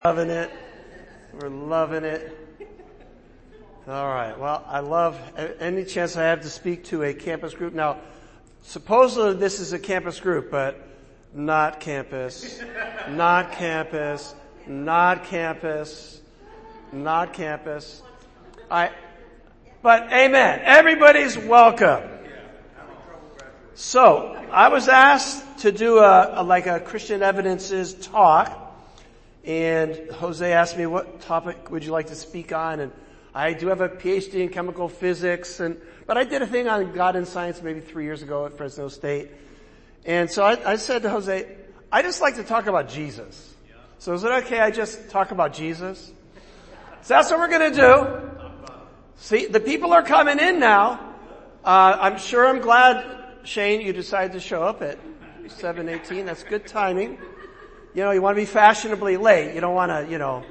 Loving it. We're loving it. All right. Well, I love any chance I have to speak to a campus group. Now, supposedly this is a campus group, but not campus, not campus, not campus, not campus. But amen. Everybody's welcome. So, I was asked to do a Christian Evidences talk. And Jose asked me, what topic would you like to speak on? And I do have a PhD in chemical physics, but I did a thing on God and science maybe 3 years ago at Fresno State. And so I said to Jose, I just like to talk about Jesus. So is it okay I just talk about Jesus? So that's what we're going to do. See, the people are coming in now. I'm glad, Shane, you decided to show up at 7:18. That's good timing. You know, you want to be fashionably late. You don't want to,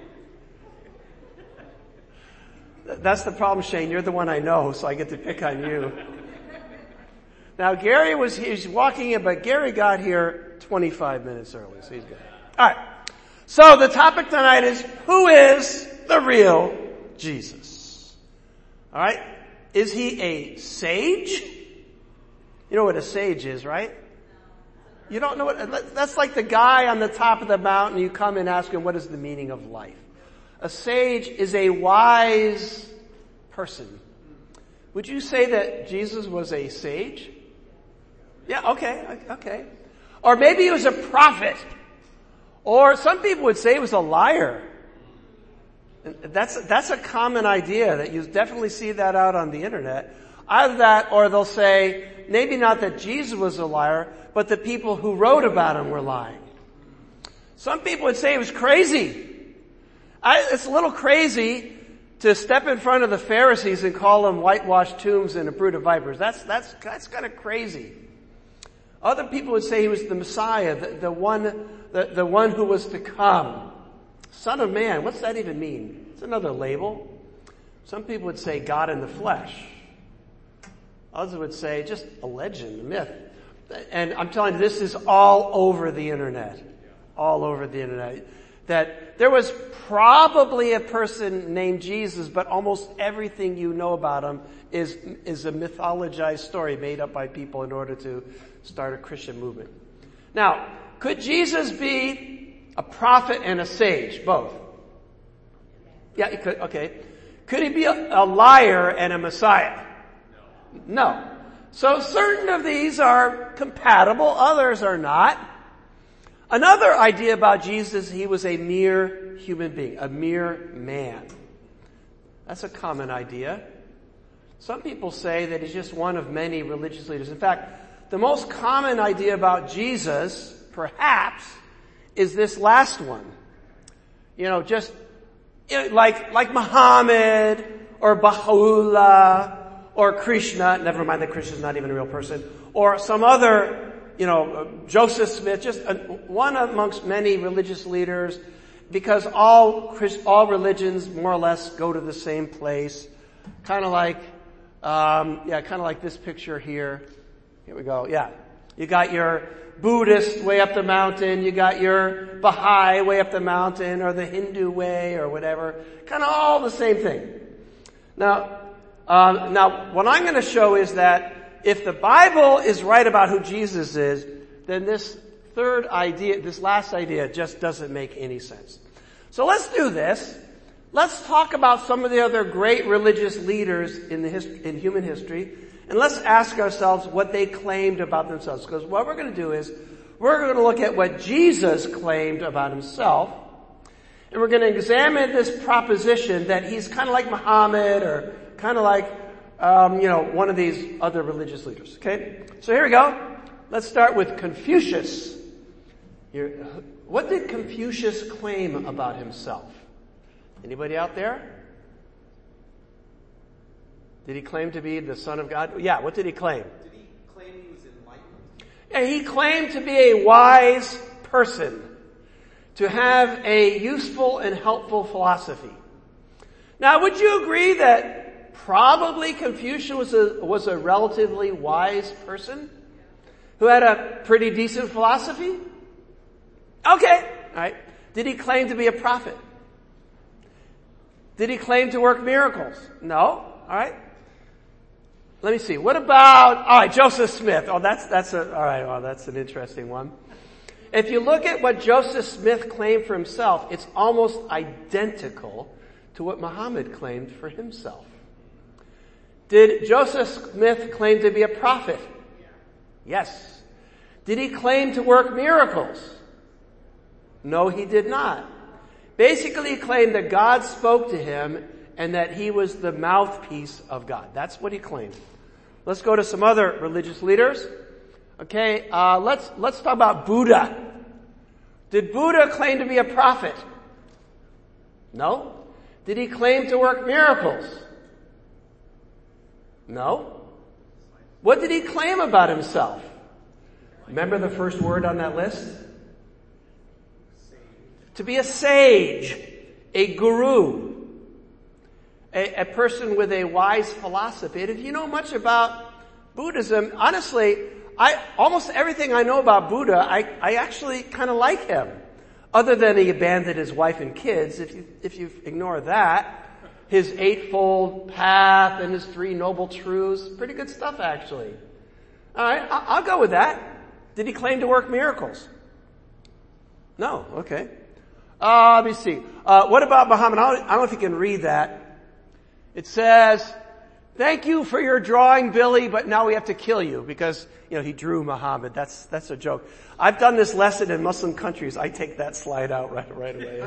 That's the problem, Shane. You're the one I know, so I get to pick on you. Now, he's walking in, but Gary got here 25 minutes early, so he's good. All right. So the topic tonight is, who is the real Jesus? All right. Is he a sage? You know what a sage is, right? You don't know that's like the guy on the top of the mountain. You come and ask him, what is the meaning of life? A sage is a wise person. Would you say that Jesus was a sage? Yeah, okay. Or maybe he was a prophet. Or some people would say he was a liar. That's a common idea that you definitely see that out on the internet. Either that, or they'll say, maybe not that Jesus was a liar, but the people who wrote about him were lying. Some people would say he was crazy. It's a little crazy to step in front of the Pharisees and call them whitewashed tombs and a brood of vipers. That's kind of crazy. Other people would say he was the Messiah, the one who was to come. Son of Man, what's that even mean? It's another label. Some people would say God in the flesh. Others would say just a legend, a myth. And I'm telling you, this is all over the internet. All over the internet. That there was probably a person named Jesus, but almost everything you know about him is a mythologized story made up by people in order to start a Christian movement. Now, could Jesus be a prophet and a sage? Both. Yeah, he could. Okay. Could he be a liar and a Messiah? No. So certain of these are compatible, others are not. Another idea about Jesus, he was a mere human being, a mere man. That's a common idea. Some people say that he's just one of many religious leaders. In fact, the most common idea about Jesus, perhaps, is this last one. Just like Muhammad or Baha'u'llah, or Krishna, never mind that Krishna's not even a real person, or some other, Joseph Smith, just one amongst many religious leaders, because all religions more or less go to the same place. Kind of like this picture here. Here we go. Yeah. You got your Buddhist way up the mountain, you got your Baha'i way up the mountain, or the Hindu way, or whatever. Kind of all the same thing. Now, what I'm going to show is that if the Bible is right about who Jesus is, then this last idea just doesn't make any sense. So let's do this. Let's talk about some of the other great religious leaders in human history, and let's ask ourselves what they claimed about themselves. Because what we're going to do is, we're going to look at what Jesus claimed about himself, and we're going to examine this proposition that he's kind of like Muhammad, or kind of like, one of these other religious leaders. Okay? So here we go. Let's start with Confucius. What did Confucius claim about himself? Anybody out there? Did he claim to be the Son of God? Yeah, what did he claim? Did he claim he was enlightened? Yeah, he claimed to be a wise person, to have a useful and helpful philosophy. Now, would you agree that probably Confucius was a relatively wise person who had a pretty decent philosophy? Okay. All right. Did he claim to be a prophet? Did he claim to work miracles? No. All right. Let me see. What about, all right, Joseph Smith. Oh, that's an interesting one. If you look at what Joseph Smith claimed for himself, it's almost identical to what Muhammad claimed for himself. Did Joseph Smith claim to be a prophet? Yes. Did he claim to work miracles? No, he did not. Basically, he claimed that God spoke to him and that he was the mouthpiece of God. That's what he claimed. Let's go to some other religious leaders. Okay, let's talk about Buddha. Did Buddha claim to be a prophet? No. Did he claim to work miracles? No. What did he claim about himself? Remember the first word on that list? To be a sage, a guru, a person with a wise philosophy. And if you know much about Buddhism, honestly, almost everything I know about Buddha, I actually kind of like him. Other than he abandoned his wife and kids, if you ignore that, his eightfold path and his 3 noble truths, pretty good stuff actually. All right, I'll go with that. Did he claim to work miracles? No. Okay. Let me see. What about Muhammad? I don't know if you can read that. It says, "Thank you for your drawing, Billy, but now we have to kill you," because, he drew Muhammad. That's a joke. I've done this lesson in Muslim countries. I take that slide out right away.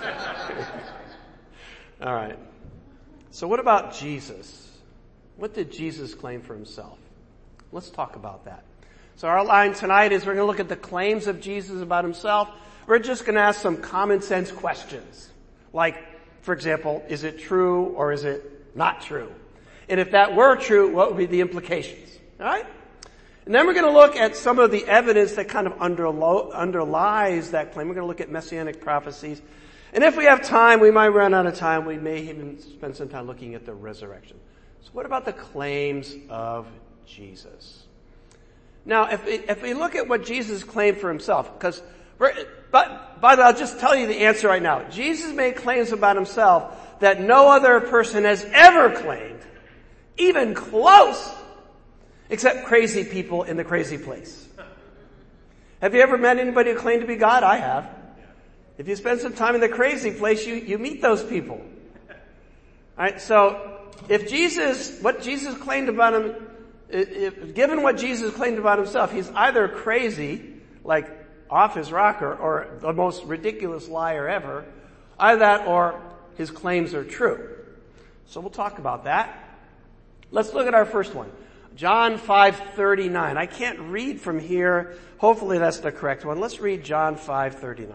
All right. So what about Jesus? What did Jesus claim for himself? Let's talk about that. So our line tonight is we're going to look at the claims of Jesus about himself. We're just going to ask some common sense questions. Like, for example, is it true or is it not true? And if that were true, what would be the implications? All right? And then we're going to look at some of the evidence that kind of underlies that claim. We're going to look at messianic prophecies. And if we have time, we might run out of time. We may even spend some time looking at the resurrection. So what about the claims of Jesus? Now, if we look at what Jesus claimed for himself, but I'll just tell you the answer right now. Jesus made claims about himself that no other person has ever claimed, even close, except crazy people in the crazy place. Have you ever met anybody who claimed to be God? I have. If you spend some time in the crazy place, you meet those people. Alright, so what Jesus claimed about him, given what Jesus claimed about himself, he's either crazy, like off his rocker, or the most ridiculous liar ever. Either that or his claims are true. So we'll talk about that. Let's look at our first one. John 5:39. I can't read from here. Hopefully that's the correct one. Let's read John 5:39.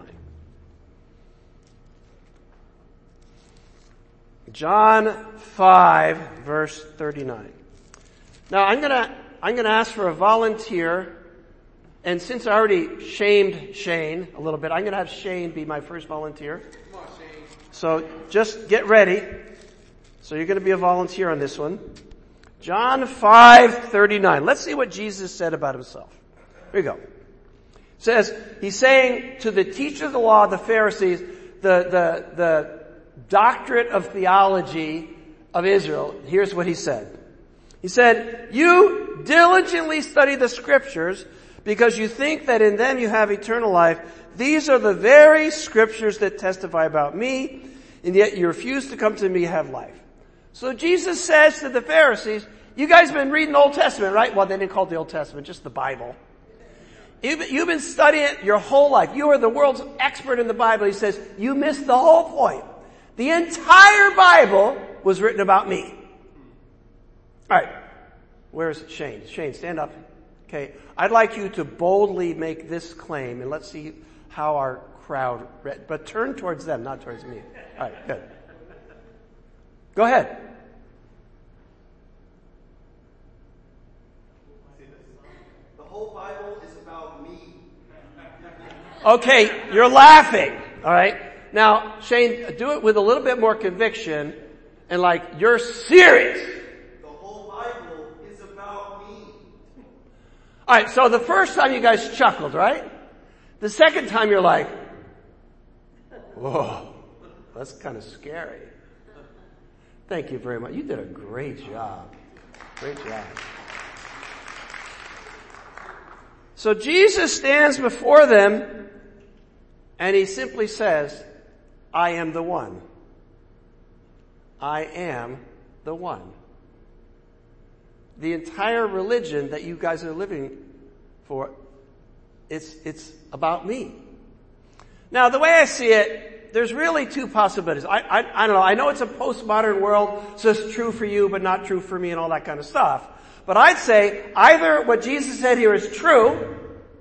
John 5 verse 39. Now I'm gonna ask for a volunteer, and since I already shamed Shane a little bit, I'm gonna have Shane be my first volunteer. Come on, Shane. So just get ready. So you're gonna be a volunteer on this one. John 5:39. Let's see what Jesus said about himself. Here we go. It says, he's saying to the teachers of the law, the Pharisees, the doctorate of theology of Israel. Here's what he said. He said, "You diligently study the scriptures because you think that in them you have eternal life. These are the very scriptures that testify about me, and yet you refuse to come to me to have life." So Jesus says to the Pharisees, you guys have been reading the Old Testament, right? Well, they didn't call it the Old Testament, just the Bible. You've been studying it your whole life. You are the world's expert in the Bible. He says, you missed the whole point. The entire Bible was written about me. All right. Where's Shane? Shane, stand up. Okay. I'd like you to boldly make this claim, and let's see how our crowd read. But turn towards them, not towards me. All right, good. Go ahead. The whole Bible is about me. Okay, you're laughing. All right. Now, Shane, do it with a little bit more conviction and like you're serious. The whole Bible is about me. All right, so the first time you guys chuckled, right? The second time you're like, Whoa, that's kind of scary. Thank you very much. You did a great job. Great job. So Jesus stands before them and he simply says, I am the one. I am the one. The entire religion that you guys are living for, it's about me. Now, the way I see it, there's really two possibilities. I don't know. I know it's a postmodern world, so it's true for you, but not true for me and all that kind of stuff. But I'd say either what Jesus said here is true,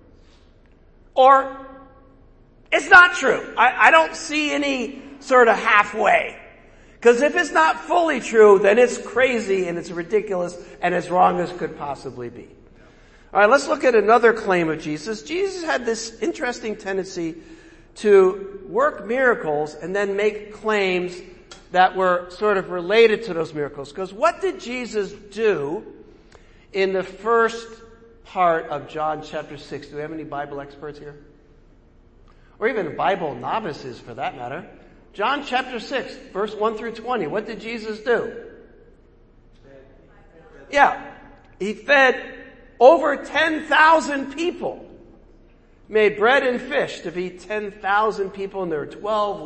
or it's not true. I don't see any sort of halfway. Because if it's not fully true, then it's crazy and it's ridiculous and as wrong as could possibly be. All right, let's look at another claim of Jesus. Jesus had this interesting tendency to work miracles and then make claims that were sort of related to those miracles. Because what did Jesus do in the first part of John chapter 6? Do we have any Bible experts here? Or even Bible novices for that matter. John chapter 6, verse 1 through 20. What did Jesus do? Yeah. He fed over 10,000 people. Made bread and fish to feed 10,000 people, and there were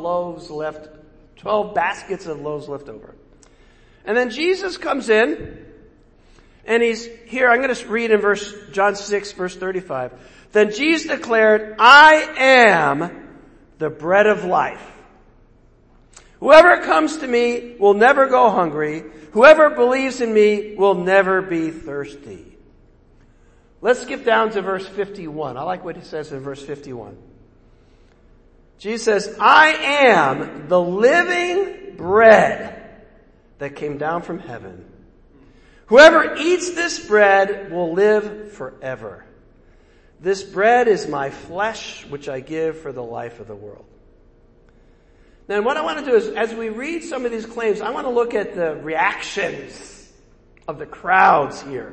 12 baskets of loaves left over. And then Jesus comes in, and he's here. I'm going to read in John 6, verse 35. Then Jesus declared, I am the bread of life. Whoever comes to me will never go hungry. Whoever believes in me will never be thirsty. Let's skip down to verse 51. I like what he says in verse 51. Jesus says, I am the living bread that came down from heaven. Whoever eats this bread will live forever. This bread is my flesh, which I give for the life of the world. Now, what I want to do is, as we read some of these claims, I want to look at the reactions of the crowds here.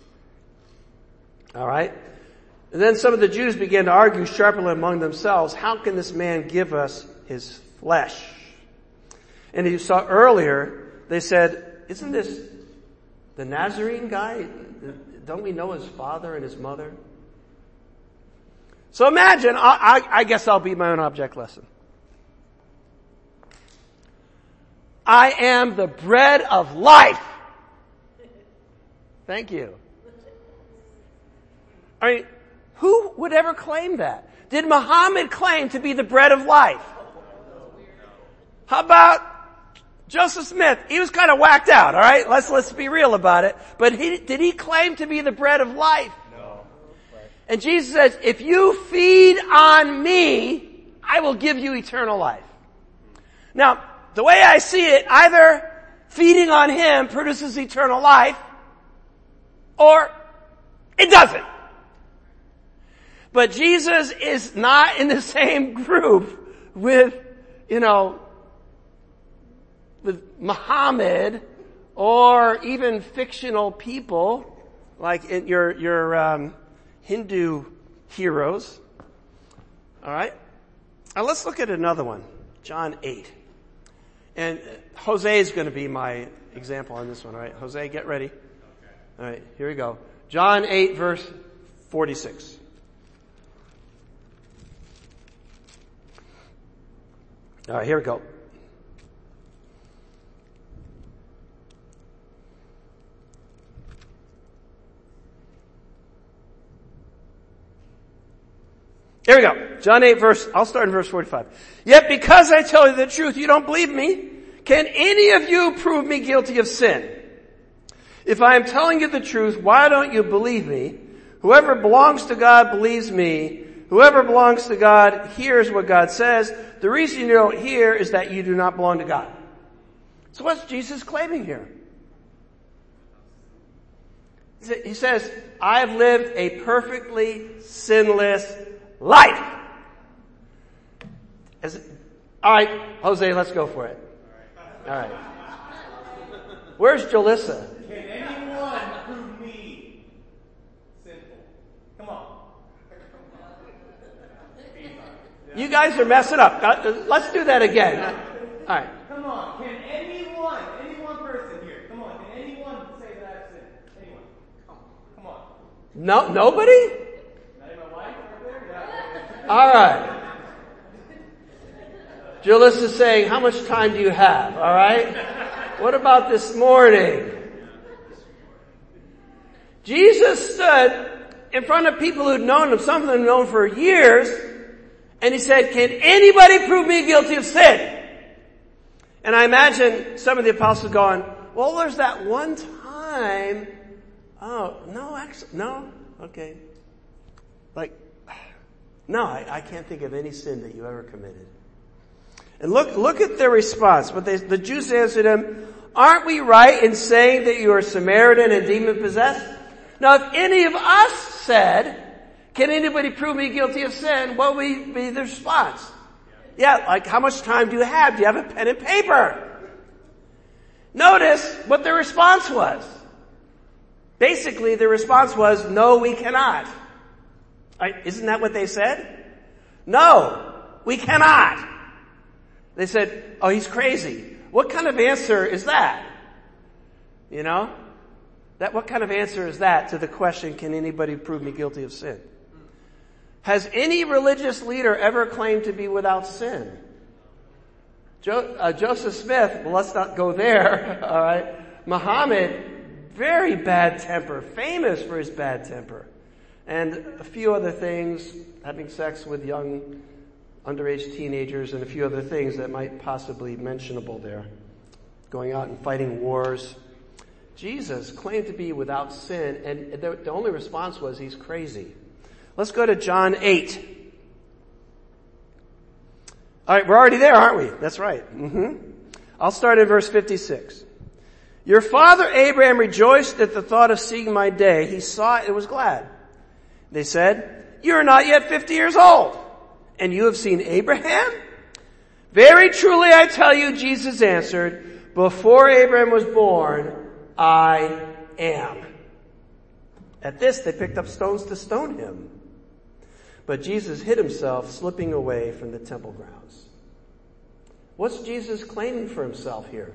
All right? And then some of the Jews began to argue sharply among themselves, how can this man give us his flesh? And you saw earlier, they said, isn't this the Nazarene guy? Don't we know his father and his mother? So imagine, I guess I'll be my own object lesson. I am the bread of life. Thank you. I mean, who would ever claim that? Did Muhammad claim to be the bread of life? How about Joseph Smith? He was kind of whacked out, all right? Let's be real about it. But did he claim to be the bread of life? No. And Jesus says, if you feed on me, I will give you eternal life. Now, the way I see it, either feeding on him produces eternal life, or it doesn't. But Jesus is not in the same group with Muhammad or even fictional people like in your Hindu heroes. All right? Now let's look at another one. John 8. And Jose is going to be my example on this one, all right? Jose, get ready. All right, here we go. John 8, verse 46. All right, here we go. Here we go. John 8 I'll start in verse 45. Yet because I tell you the truth, you don't believe me. Can any of you prove me guilty of sin? If I am telling you the truth, why don't you believe me? Whoever belongs to God believes me. Whoever belongs to God hears what God says. The reason you don't hear is that you do not belong to God. So what's Jesus claiming here? He says, I've lived a perfectly sinless life. All right, Jose, let's go for it. All right. Where's Jalissa? Can anyone prove me sinful? Come on. You guys are messing up. Let's do that again. All right. Come on. Can any one person here, come on, can anyone say that I've sinned? Anyone? Come on. No, nobody? Not even my wife right there? Yeah. All right. Julius is saying, how much time do you have? All right. What about this morning? Jesus stood in front of people who'd known him, some of them known for years, and he said, can anybody prove me guilty of sin? And I imagine some of the apostles going, well, there's that one time. Oh, no, actually, no? Okay. No, I can't think of any sin that you ever committed. And look at their response. But the Jews answered him, aren't we right in saying that you are Samaritan and demon possessed? Now, if any of us said, can anybody prove me guilty of sin? What would be the response? Yeah, like how much time do you have? Do you have a pen and paper? Notice what their response was. Basically, the response was, no, we cannot. Isn't that what they said? No, we cannot. They said, oh, he's crazy. What kind of answer is that? You know? What kind of answer is that to the question, can anybody prove me guilty of sin? Has any religious leader ever claimed to be without sin? Joseph Smith, well, let's not go there, all right? Muhammad, very bad temper, famous for his bad temper. And a few other things, having sex with young underage teenagers and a few other things that might possibly be mentionable there. Going out and fighting wars. Jesus claimed to be without sin, and the only response was, he's crazy. Let's go to John 8. All right, we're already there, aren't we? That's right. I'll start in verse 56. Your father Abraham rejoiced at the thought of seeing my day. He saw it and was glad. They said, you are not yet 50 years old, and you have seen Abraham? Very truly I tell you, Jesus answered, before Abraham was born, I am. At this, they picked up stones to stone him. But Jesus hid himself, slipping away from the temple grounds. What's Jesus claiming for himself here?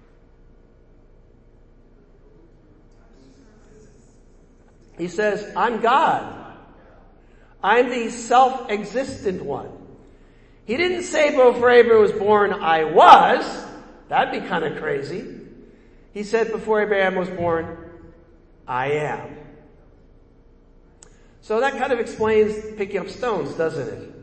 He says, I'm God. I'm the self-existent one. He didn't say before Abraham was born, I was. That'd be kind of crazy. He said before Abraham was born, I am. So that kind of explains picking up stones, doesn't it?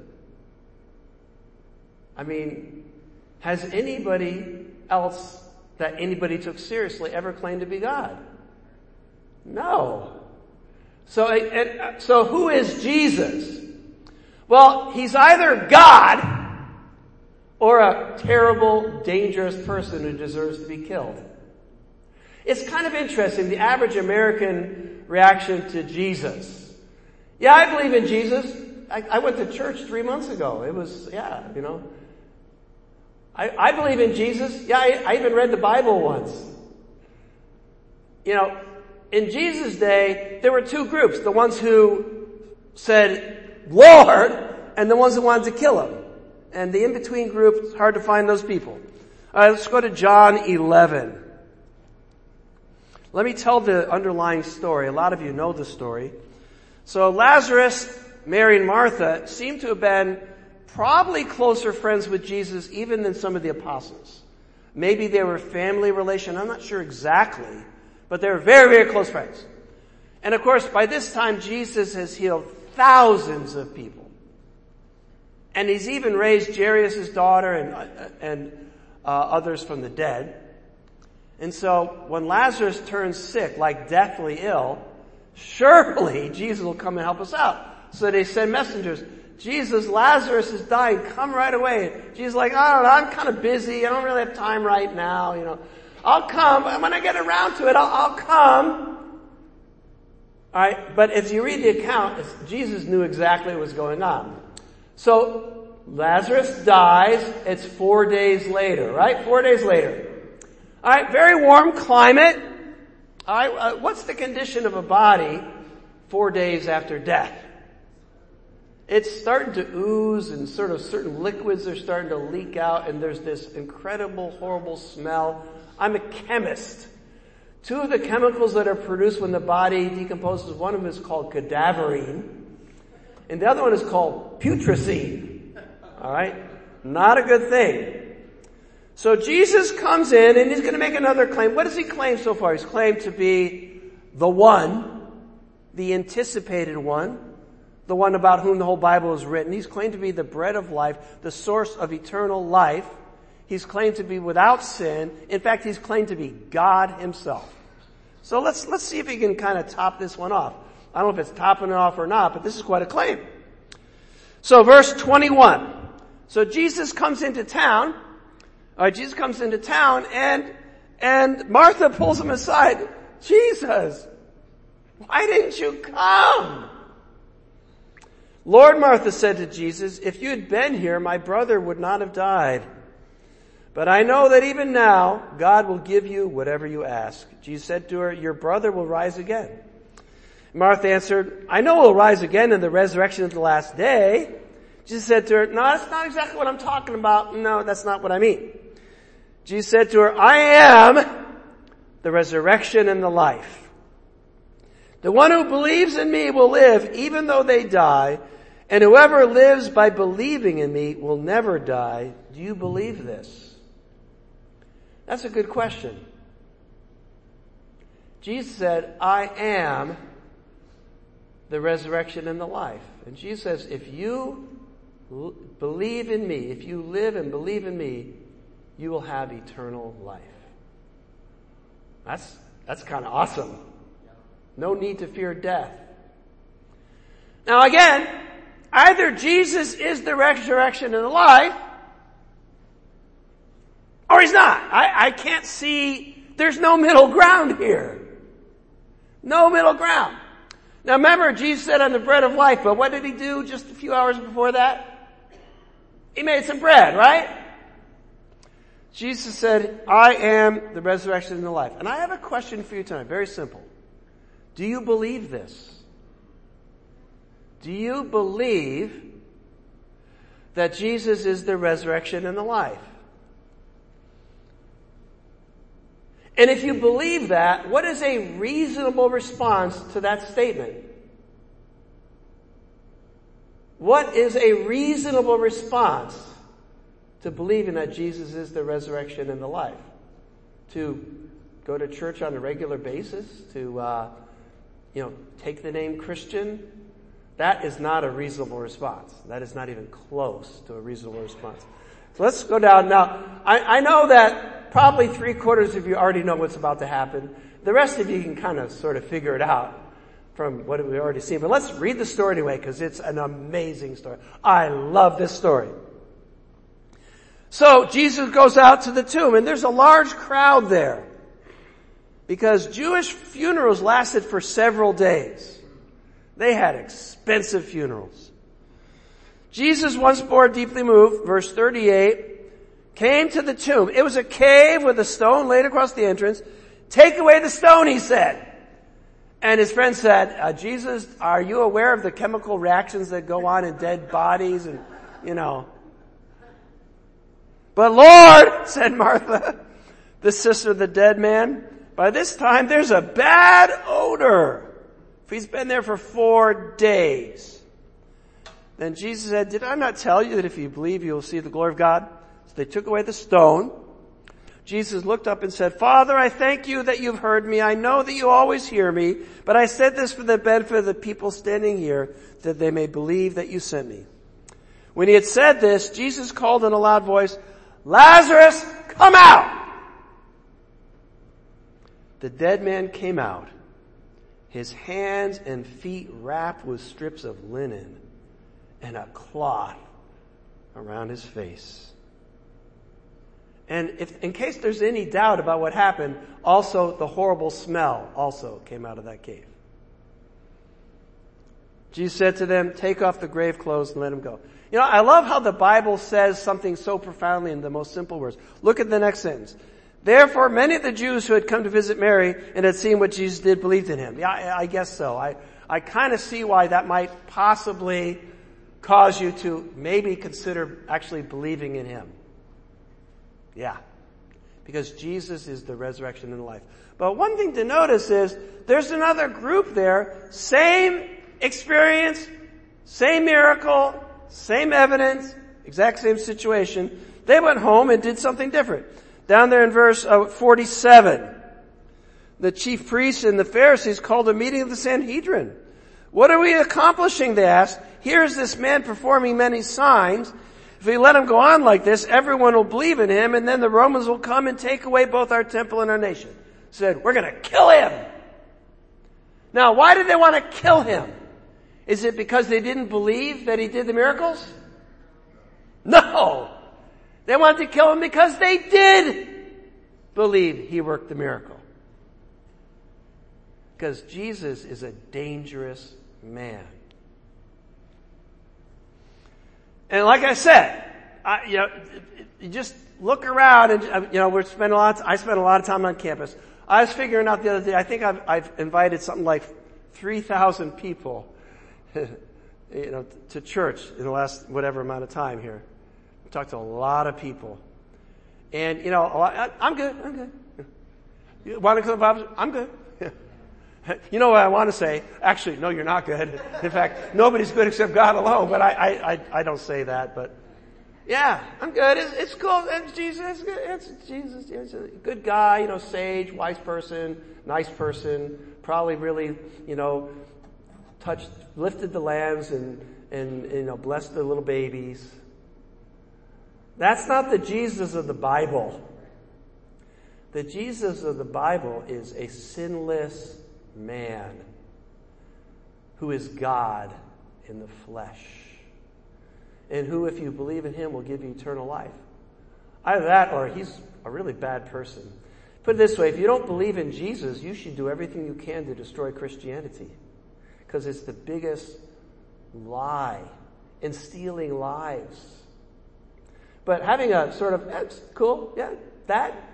I mean, has anybody else that anybody took seriously ever claimed to be God? No. So who is Jesus? Well, he's either God or a terrible, dangerous person who deserves to be killed. It's kind of interesting, the average American reaction to Jesus. Yeah, I believe in Jesus. I went to church 3 months ago. It was, I believe in Jesus. Yeah, I even read the Bible once. In Jesus' day, there were two groups. The ones who said, Lord, and the ones who wanted to kill him. And the in-between group, it's hard to find those people. All right, let's go to John 11. Let me tell the underlying story. A lot of you know the story. So Lazarus, Mary, and Martha seem to have been probably closer friends with Jesus even than some of the apostles. Maybe they were family relation. I'm not sure exactly. But they were very, very close friends. And of course, by this time, Jesus has healed thousands of people. And he's even raised Jairus' daughter and others from the dead. And so when Lazarus turns sick, like deathly ill, surely Jesus will come and help us out. So they send messengers. Jesus, Lazarus is dying. Come right away. Jesus is like, I don't know. I'm kind of busy. I don't really have time right now. I'll come. When I get around to it, I'll come. All right. But if you read the account, Jesus knew exactly what was going on. So Lazarus dies. It's 4 days later, right? 4 days later. All right. Very warm climate. All right. What's the condition of a body 4 days after death? it's starting to ooze and sort of certain liquids are starting to leak out and there's this incredible, horrible smell. I'm a chemist. Two of the chemicals that are produced when the body decomposes, one of them is called cadaverine and the other one is called putrescine. All right? Not a good thing. So Jesus comes in and he's going to make another claim. What does he claim so far? He's claimed to be the one, the anticipated one, the one about whom the whole Bible is written. He's claimed to be the bread of life, the source of eternal life. He's claimed to be without sin. In fact, he's claimed to be God himself. So let's see if he can kind of top this one off. I don't know if it's topping it off or not, but this is quite a claim. So verse 21. So Jesus comes into town. Jesus comes into town and Martha pulls him aside. Jesus, why didn't you come? Lord, Martha said to Jesus, if you had been here, my brother would not have died. But I know that even now, God will give you whatever you ask. Jesus said to her, your brother will rise again. Martha answered, I know he'll rise again in the resurrection of the last day. Jesus said to her, no, that's not exactly what I'm talking about. No, that's not what I mean. Jesus said to her, I am the resurrection and the life. The one who believes in me will live even though they die, and whoever lives by believing in me will never die. Do you believe this? That's a good question. Jesus said, I am the resurrection and the life. And Jesus says, if you believe in me, if you live and believe in me, you will have eternal life. That's kind of awesome. No need to fear death. Now again, either Jesus is the resurrection and the life, or he's not. I can't see, there's no middle ground here. No middle ground. Now remember, Jesus said I'm the bread of life, but what did he do just a few hours before that? He made some bread, right? Jesus said, I am the resurrection and the life. And I have a question for you tonight, very simple. Do you believe this? Do you believe that Jesus is the resurrection and the life? And if you believe that, what is a reasonable response to that statement? What is a reasonable response to believing that Jesus is the resurrection and the life? To go to church on a regular basis? To, take the name Christian? That is not a reasonable response. That is not even close to a reasonable response. So let's go down now. I know that probably 3/4 of you already know what's about to happen. The rest of you can kind of sort of figure it out from what we've already seen. But let's read the story anyway, because it's an amazing story. I love this story. So Jesus goes out to the tomb, and there's a large crowd there, because Jewish funerals lasted for several days. They had expensive funerals. Jesus, once more deeply moved, verse 38, came to the tomb. It was a cave with a stone laid across the entrance. Take away the stone, he said. And his friend said, Jesus, are you aware of the chemical reactions that go on in dead bodies? And, But Lord, said Martha, the sister of the dead man, by this time there's a bad odor. For he's been there for 4 days. Then Jesus said, did I not tell you that if you believe you will see the glory of God? So they took away the stone. Jesus looked up and said, Father, I thank you that you've heard me. I know that you always hear me, but I said this for the benefit of the people standing here, that they may believe that you sent me. When he had said this, Jesus called in a loud voice, Lazarus, come out! The dead man came out, his hands and feet wrapped with strips of linen and a cloth around his face. And in case there's any doubt about what happened, also the horrible smell also came out of that cave. Jesus said to them, take off the grave clothes and let him go. I love how the Bible says something so profoundly in the most simple words. Look at the next sentence. Therefore, many of the Jews who had come to visit Mary and had seen what Jesus did believed in him. Yeah, I guess so. I kind of see why that might possibly cause you to maybe consider actually believing in him. Yeah. Because Jesus is the resurrection and the life. But one thing to notice is there's another group there, same experience, same miracle, same evidence, exact same situation. They went home and did something different. Down there in verse 47, the chief priests and the Pharisees called a meeting of the Sanhedrin. What are we accomplishing, they asked. Here's this man performing many signs. If we let him go on like this, everyone will believe in him, and then the Romans will come and take away both our temple and our nation. Said, we're going to kill him. Now, why did they want to kill him? Is it because they didn't believe that he did the miracles? No. They wanted to kill him because they did believe he worked the miracle. Because Jesus is a dangerous man. And like I said, you just look around and, I spend a lot of time on campus. I was figuring out the other day, I think I've invited something like 3,000 people, to church in the last whatever amount of time here. I've talked to a lot of people. And, I'm good. You want to come up? I'm good. You know what I want to say? Actually, no, you're not good. In fact, nobody's good except God alone, but I don't say that, but yeah, I'm good. It's cool. It's Jesus. It's Jesus. He's a good guy, sage, wise person, nice person, probably really, lifted the lambs and blessed the little babies. That's not the Jesus of the Bible. The Jesus of the Bible is a sinless man who is God in the flesh, and who, if you believe in him, will give you eternal life. Either that or he's a really bad person. Put it this way, if you don't believe in Jesus, you should do everything you can to destroy Christianity, because it's the biggest lie in stealing lives. But having a sort of, that's cool, yeah, that,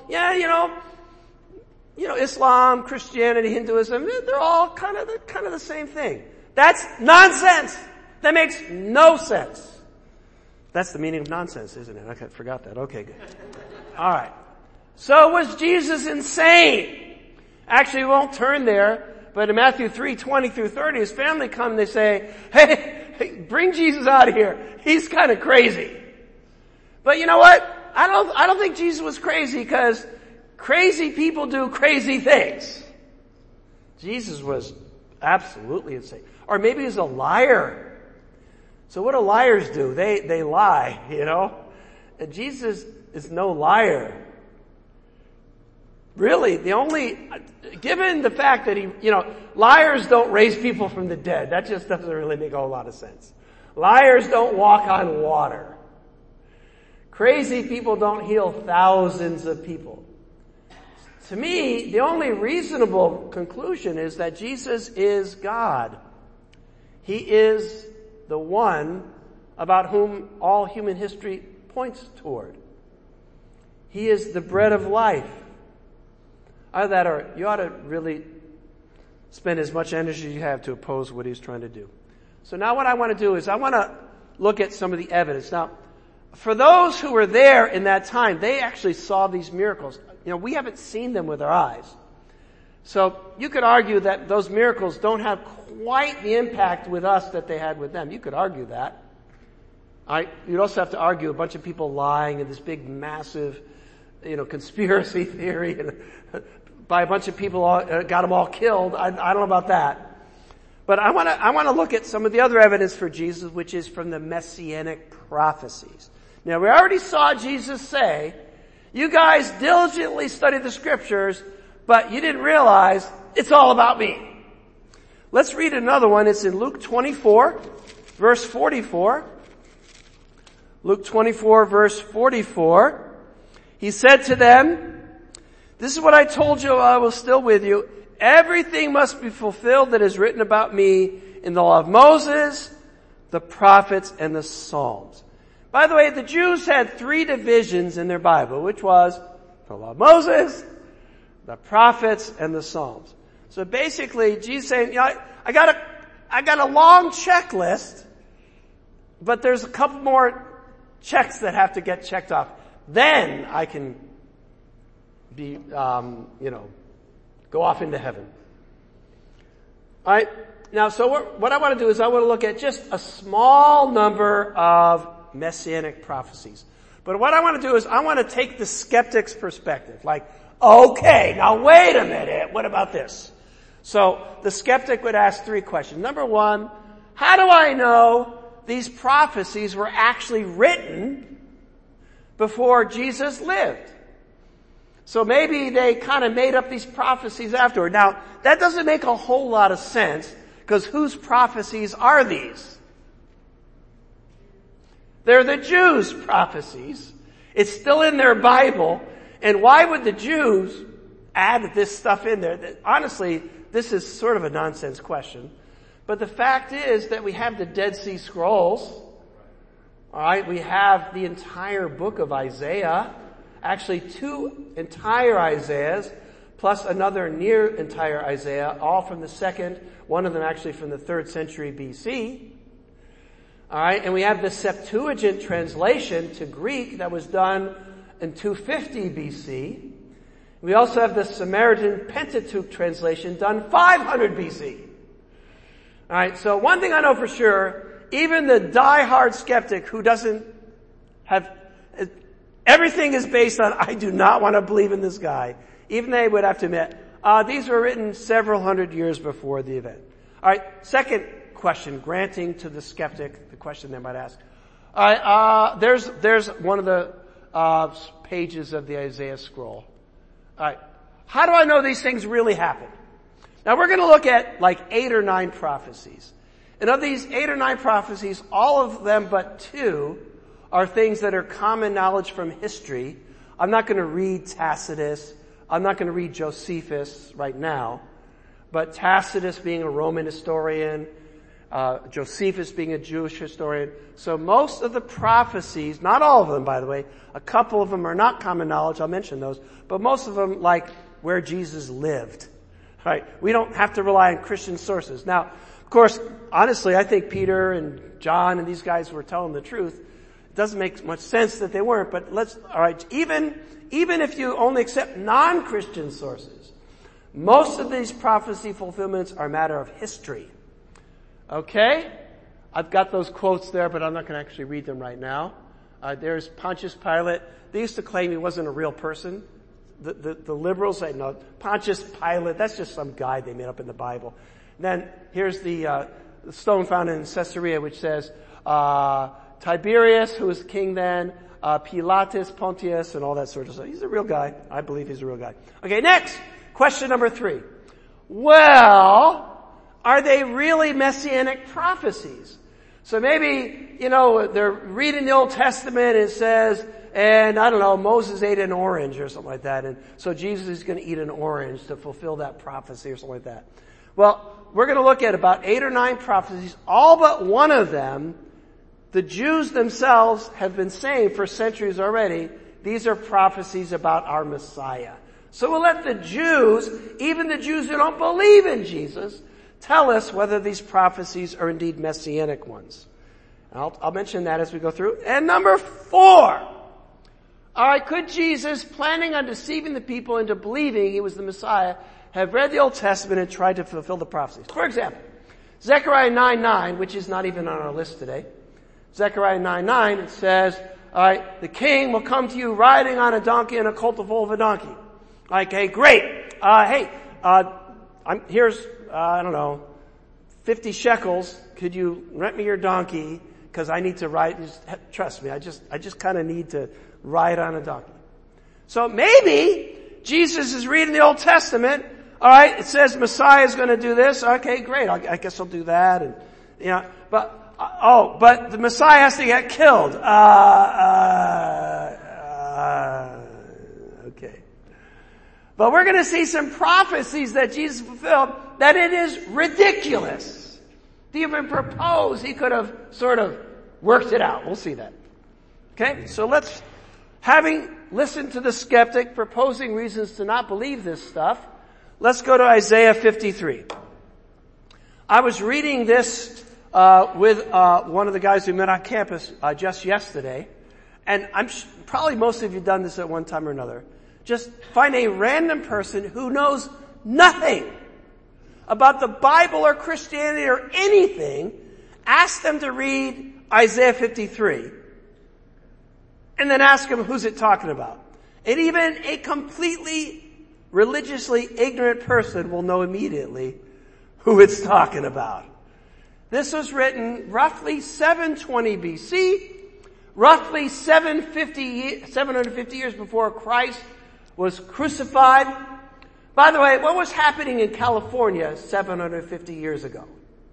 Islam, Christianity, Hinduism, they're all kind of the same thing. That's nonsense. That makes no sense. That's the meaning of nonsense, isn't it? I forgot that. Okay, good. All right. So was Jesus insane? Actually, we won't turn there, but in Matthew 3:20 through 30, his family come and they say, hey, bring Jesus out of here. He's kind of crazy. But you know what? I don't think Jesus was crazy, because crazy people do crazy things. Jesus was absolutely insane. Or maybe he's a liar. So what do liars do? They lie, And Jesus is no liar. Really, given the fact that liars don't raise people from the dead. That just doesn't really make a whole lot of sense. Liars don't walk on water. Crazy people don't heal thousands of people. To me, the only reasonable conclusion is that Jesus is God. He is the one about whom all human history points toward. He is the bread of life. Either that or you ought to really spend as much energy as you have to oppose what he's trying to do. So now what I want to do is I want to look at some of the evidence. Now, for those who were there in that time, they actually saw these miracles. We haven't seen them with our eyes. So you could argue that those miracles don't have quite the impact with us that they had with them. You could argue that. You'd also have to argue a bunch of people lying and this big, massive, conspiracy theory and by a bunch of people got them all killed. I don't know about that. But I want to look at some of the other evidence for Jesus, which is from the Messianic prophecies. Now, we already saw Jesus say, you guys diligently study the scriptures, but you didn't realize it's all about me. Let's read another one. It's in Luke 24, verse 44. Luke 24, verse 44. He said to them, this is what I told you while I was still with you. Everything must be fulfilled that is written about me in the law of Moses, the prophets, and the Psalms. By the way, the Jews had 3 divisions in their Bible, which was the law of Moses, the prophets, and the Psalms. So basically, Jesus saying, I got a long checklist but there's a couple more checks that have to get checked off. Then I can be, go off into heaven. All right. Now, so what I want to do is I want to look at just a small number of messianic prophecies. But what I want to do is I want to take the skeptic's perspective. Like, okay, now wait a minute. What about this? So the skeptic would ask 3 questions. Number 1, how do I know these prophecies were actually written before Jesus lived? So maybe they kind of made up these prophecies afterward. Now, that doesn't make a whole lot of sense, because whose prophecies are these? They're the Jews' prophecies. It's still in their Bible. And why would the Jews add this stuff in there? Honestly, this is sort of a nonsense question. But the fact is that we have the Dead Sea Scrolls. All right, we have the entire book of Isaiah. Actually, 2 entire Isaiahs, plus another near entire Isaiah, all from the 2nd, one of them actually from the 3rd century BC. All right, and we have the Septuagint translation to Greek that was done in 250 BC. We also have the Samaritan Pentateuch translation done 500 BC. All right, so one thing I know for sure, even the die-hard skeptic who doesn't have, everything is based on, I do not want to believe in this guy. Even they would have to admit, these were written several hundred years before the event. All right, second question, granting to the skeptic the question they might ask. All right, there's one of the pages of the Isaiah scroll. All right, how do I know these things really happened? Now we're going to look at like 8 or 9 prophecies. And of these 8 or 9 prophecies, all of them but 2 are things that are common knowledge from history. I'm not going to read Tacitus. I'm not going to read Josephus right now. But Tacitus being a Roman historian, Josephus being a Jewish historian. So most of the prophecies, not all of them by the way, a couple of them are not common knowledge, I'll mention those, but most of them like where Jesus lived. Right? We don't have to rely on Christian sources. Now, of course, honestly, I think Peter and John and these guys were telling the truth. It doesn't make much sense that they weren't, but even if you only accept non-Christian sources, most of these prophecy fulfillments are a matter of history. Okay? I've got those quotes there, but I'm not going to actually read them right now. There's Pontius Pilate. They used to claim he wasn't a real person. The liberals say, no, Pontius Pilate, that's just some guy they made up in the Bible. And then here's the stone found in Caesarea, which says, Tiberius, who was king then, Pilatus, Pontius, and all that sort of stuff. He's a real guy. I believe he's a real guy. Okay, next. Question number 3. Well, are they really messianic prophecies? So maybe, they're reading the Old Testament and it says, and I don't know, Moses ate an orange or something like that. And so Jesus is going to eat an orange to fulfill that prophecy or something like that. Well, we're going to look at about 8 or 9 prophecies. All but one of them, the Jews themselves have been saying for centuries already, these are prophecies about our Messiah. So we'll let the Jews, even the Jews who don't believe in Jesus, tell us whether these prophecies are indeed messianic ones. I'll mention that as we go through. And number 4. All right, could Jesus, planning on deceiving the people into believing he was the Messiah, have read the Old Testament and tried to fulfill the prophecies? For example, Zechariah 9:9, which is not even on our list today. Zechariah 9:9, it says, all right, the king will come to you riding on a donkey and a colt of wool of a donkey. Okay, great. Here's, 50 shekels. Could you rent me your donkey? Because I need to ride. Trust me, I just kind of need to ride on a donkey. So maybe Jesus is reading the Old Testament. All right, it says Messiah is going to do this. Okay, great. I guess I'll do that. And but the Messiah has to get killed. Okay. But we're going to see some prophecies that Jesus fulfilled that it is ridiculous to even propose he could have sort of worked it out. We'll see that. Okay, so having listened to the skeptic proposing reasons to not believe this stuff, let's go to Isaiah 53. I was reading this with one of the guys who met on campus just yesterday. And probably most of you have done this at one time or another. Just find a random person who knows nothing about the Bible or Christianity or anything. Ask them to read Isaiah 53. And then ask them, who's it talking about? And even a completely religiously ignorant person will know immediately who it's talking about. This was written roughly 720 BC, roughly 750 years before Christ was crucified. By the way, what was happening in California 750 years ago?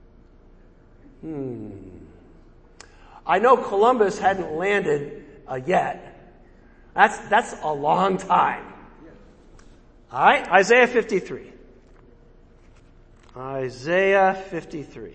I know Columbus hadn't landed yet. That's a long time. All right, Isaiah 53. Isaiah 53.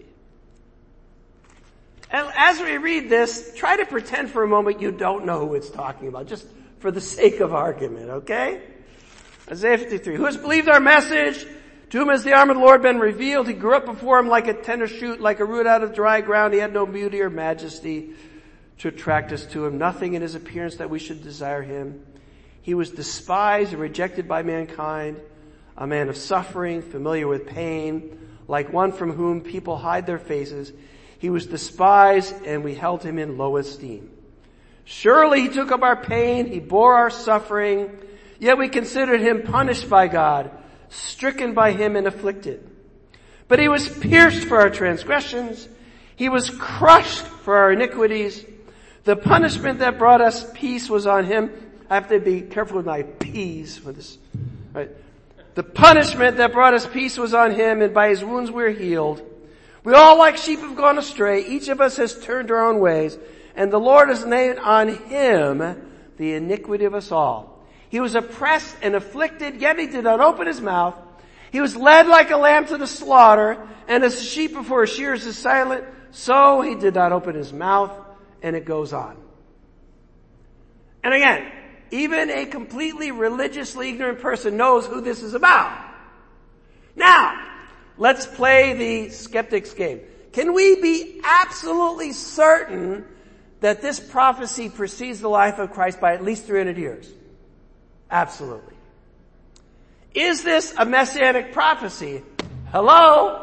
And as we read this, try to pretend for a moment you don't know who it's talking about, just for the sake of argument, okay? Isaiah 53. Who has believed our message? To whom has the arm of the Lord been revealed? He grew up before him like a tender shoot, like a root out of dry ground. He had no beauty or majesty to attract us to him. Nothing in his appearance that we should desire him. He was despised and rejected by mankind, a man of suffering, familiar with pain, like one from whom people hide their faces. He was despised, and we held him in low esteem. Surely he took up our pain, he bore our suffering, yet we considered him punished by God, stricken by him and afflicted. But he was pierced for our transgressions, he was crushed for our iniquities. The punishment that brought us peace was on him. I have to be careful with my P's for this. Right. The punishment that brought us peace was on him, and by his wounds we're healed. We all like sheep have gone astray. Each of us has turned our own ways, and the Lord has laid on him the iniquity of us all. He was oppressed and afflicted, yet he did not open his mouth. He was led like a lamb to the slaughter, and as a sheep before his shearers is silent, so he did not open his mouth. And it goes on. And again, even a completely religiously ignorant person knows who this is about. Now, let's play the skeptic's game. Can we be absolutely certain that this prophecy precedes the life of Christ by at least 300 years? Absolutely. Is this a messianic prophecy? Hello?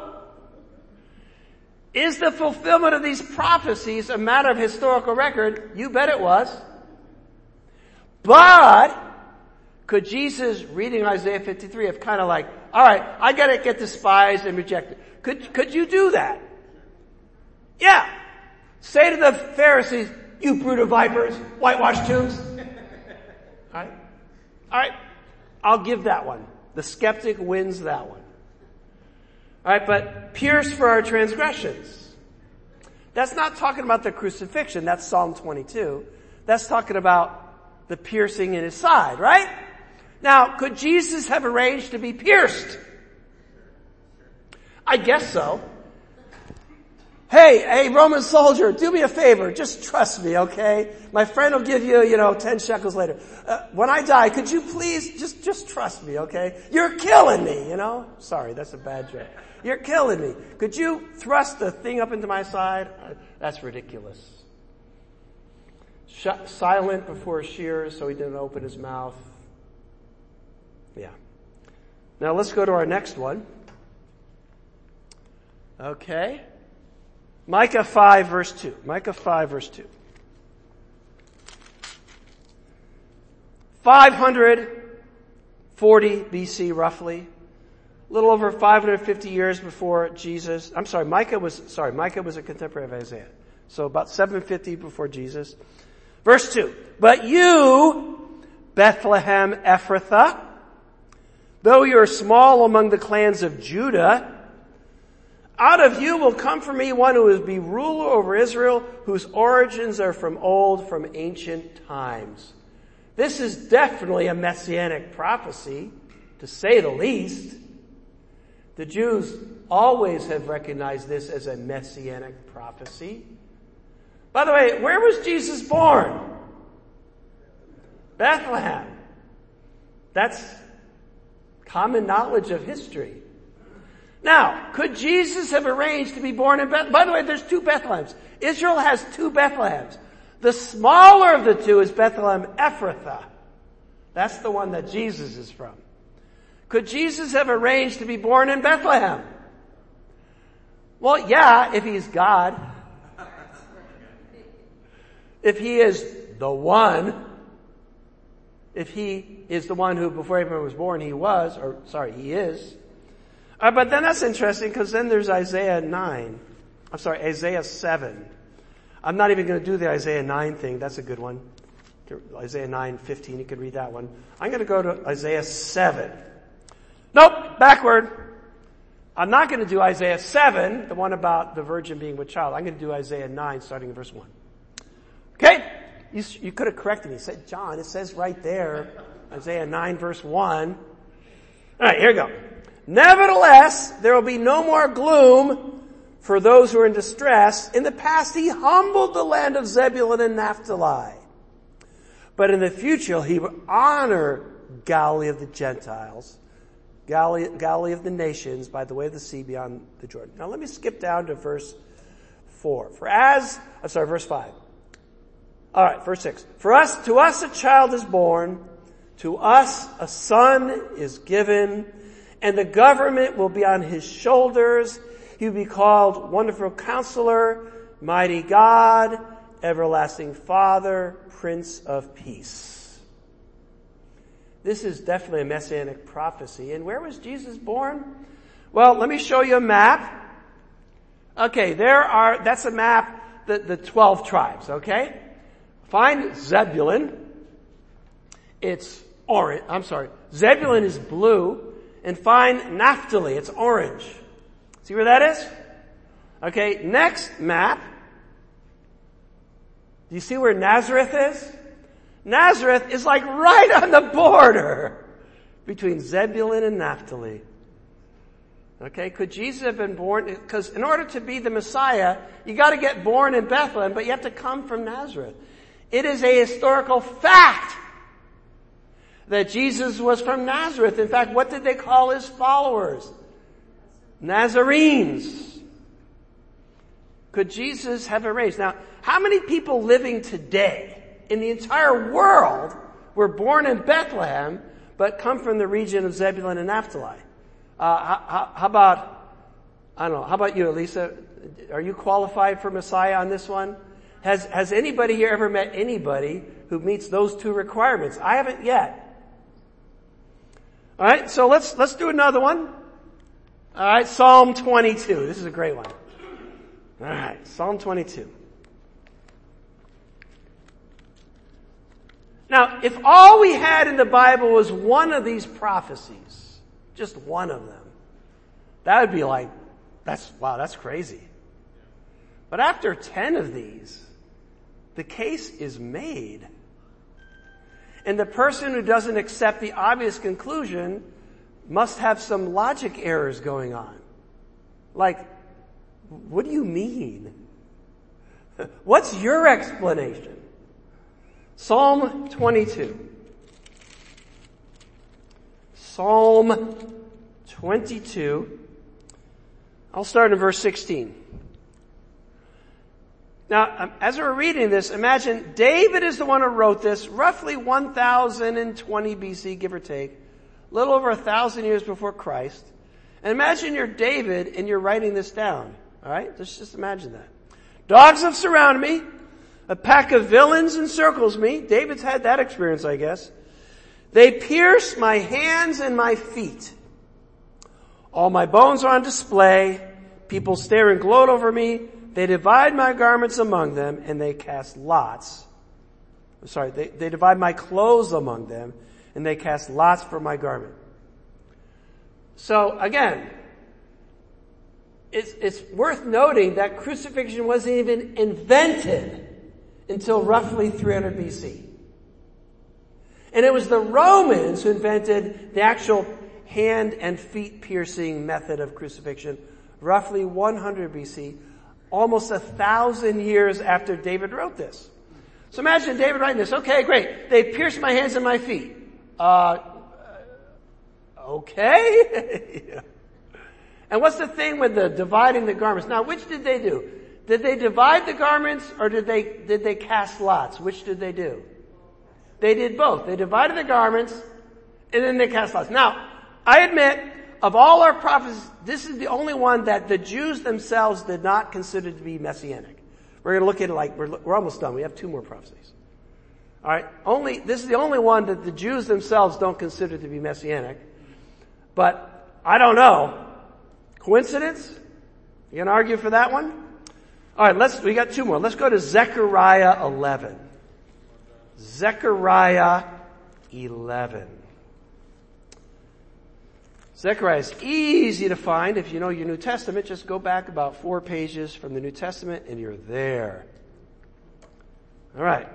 Is the fulfillment of these prophecies a matter of historical record? You bet it was. But could Jesus, reading Isaiah 53, have kind of like, all right, I gotta get despised and rejected. Could you do that? Yeah. Say to the Pharisees, you brood of vipers, whitewashed tombs. All right. I'll give that one. The skeptic wins that one. All right, but pierced for our transgressions. That's not talking about the crucifixion. That's Psalm 22. That's talking about the piercing in his side, right? Now, could Jesus have arranged to be pierced? I guess so. Hey, Roman soldier, do me a favor. Just trust me, okay? My friend will give you, 10 shekels later. When I die, could you please just trust me, okay? You're killing me, Sorry, that's a bad joke. You're killing me. Could you thrust the thing up into my side? That's ridiculous. Silent before his shearers, so he didn't open his mouth. Yeah. Now let's go to our next one. Okay. Micah 5 verse 2. Micah 5 verse 2. 540 BC roughly. A little over 550 years before Jesus. Micah was a contemporary of Isaiah. So about 750 before Jesus. Verse 2. But you, Bethlehem Ephrathah, though you are small among the clans of Judah, out of you will come for me one who will be ruler over Israel, whose origins are from old, from ancient times. This is definitely a messianic prophecy, to say the least. The Jews always have recognized this as a messianic prophecy. By the way, where was Jesus born? Bethlehem. That's common knowledge of history. Now, could Jesus have arranged to be born in Bethlehem? By the way, there's 2 Bethlehems. Israel has 2 Bethlehems. The smaller of the 2 is Bethlehem Ephrathah. That's the one that Jesus is from. Could Jesus have arranged to be born in Bethlehem? Well, yeah, if he's God. If he is the one. If he is the one who, before Abraham was born, he is. But then that's interesting because then there's Isaiah 7. I'm not even going to do the Isaiah 9 thing. That's a good one. Isaiah 9:15, you could read that one. I'm going to go to Isaiah 7. Nope, backward. I'm not going to do Isaiah 7, the one about the virgin being with child. I'm going to do Isaiah 9, starting in verse 1. Okay? You could have corrected me. You said, John, it says right there, Isaiah 9, verse 1. All right, here we go. Nevertheless, there will be no more gloom for those who are in distress. In the past, he humbled the land of Zebulun and Naphtali. But in the future, he will honor Galilee of the Gentiles, Galilee of the nations by the way of the sea beyond the Jordan. Now let me skip down to verse 4. Verse 5. All right, verse 6. To us a child is born, to us a son is given, and the government will be on his shoulders. He will be called Wonderful Counselor, Mighty God, Everlasting Father, Prince of Peace. This is definitely a messianic prophecy. And where was Jesus born? Well, let me show you a map. Okay, that's a map, the 12 tribes, okay? Find Zebulun. It's orange. Zebulun is blue. And find Naphtali. It's orange. See where that is? Okay, next map. Do you see where Nazareth is? Nazareth is like right on the border between Zebulun and Naphtali. Okay, could Jesus have been born? Because in order to be the Messiah, you got to get born in Bethlehem, but you have to come from Nazareth. It is a historical fact that Jesus was from Nazareth. In fact, what did they call his followers? Nazarenes. Could Jesus have arranged? Now, how many people living today in the entire world were born in Bethlehem but come from the region of Zebulun and Naphtali? How about you, Elisa? Are you qualified for Messiah on this one? Has anybody here ever met anybody who meets those 2 requirements? I haven't yet. All right, so let's do another one. All right, Psalm 22. This is a great one. All right, Psalm 22. Now, if all we had in the Bible was one of these prophecies, just one of them, that would be like, that's crazy. But after 10 of these, the case is made. And the person who doesn't accept the obvious conclusion must have some logic errors going on. Like, what do you mean? What's your explanation? Psalm 22. Psalm 22. I'll start in verse 16. Now, as we're reading this, imagine David is the one who wrote this, roughly 1020 BC, give or take, a little over 1,000 years before Christ. And imagine you're David and you're writing this down. All right? Just imagine that. Dogs have surrounded me. A pack of villains encircles me. David's had that experience, I guess. They pierce my hands and my feet. All my bones are on display. People stare and gloat over me. They divide my garments among them, and they cast lots. They divide my clothes among them, and they cast lots for my garment. So, again, it's worth noting that crucifixion wasn't even invented until roughly 300 BC. And it was the Romans who invented the actual hand and feet piercing method of crucifixion, roughly 100 BC, almost 1,000 years after David wrote this. So imagine David writing this. Okay, great. They pierced my hands and my feet. Okay. Yeah. And what's the thing with the dividing the garments? Now, which did they do? Did they divide the garments or did they cast lots? Which did they do? They did both. They divided the garments and then they cast lots. Now, I admit, of all our prophecies, this is the only one that the Jews themselves did not consider to be messianic. We're going to look at it like we're almost done. We have 2 more prophecies. All right. This is the only one that the Jews themselves don't consider to be messianic. But I don't know. Coincidence? You going to argue for that one? All right. We got 2 more. Let's go to Zechariah 11. Zechariah 11. Zechariah is easy to find. If you know your New Testament, just go back about 4 pages from the New Testament and you're there. All right.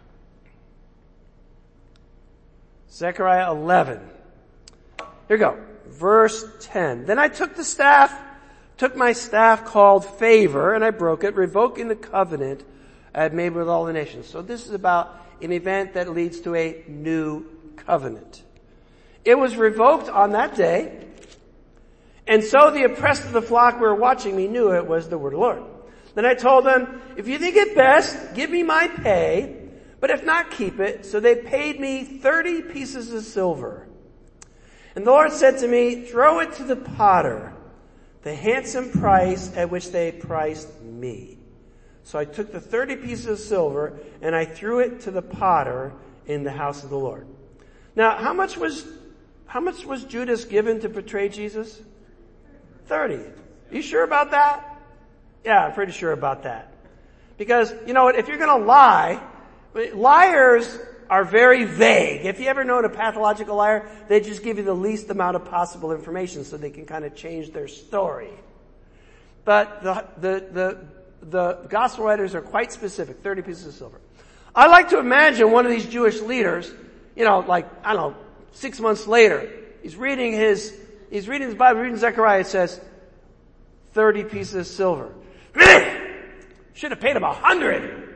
Zechariah 11. Here we go. Verse 10. Then I took my staff called favor, and I broke it, revoking the covenant I had made with all the nations. So this is about an event that leads to a new covenant. It was revoked on that day, and so the oppressed of the flock who were watching me knew it was the word of the Lord. Then I told them, if you think it best, give me my pay, but if not, keep it. So they paid me 30 pieces of silver. And the Lord said to me, throw it to the potter, the handsome price at which they priced me. So I took the 30 pieces of silver and I threw it to the potter in the house of the Lord. Now, how much was Judas given to betray Jesus? 30. You sure about that? Yeah, I'm pretty sure about that. Because, you know what, if you're gonna lie, liars are very vague. If you ever known a pathological liar, they just give you the least amount of possible information so they can kind of change their story. But the gospel writers are quite specific, 30 pieces of silver. I like to imagine one of these Jewish leaders, you know, like, I don't know, 6 months later, he's reading his Bible, reading Zechariah, it says, 30 pieces of silver. Should have paid him 100.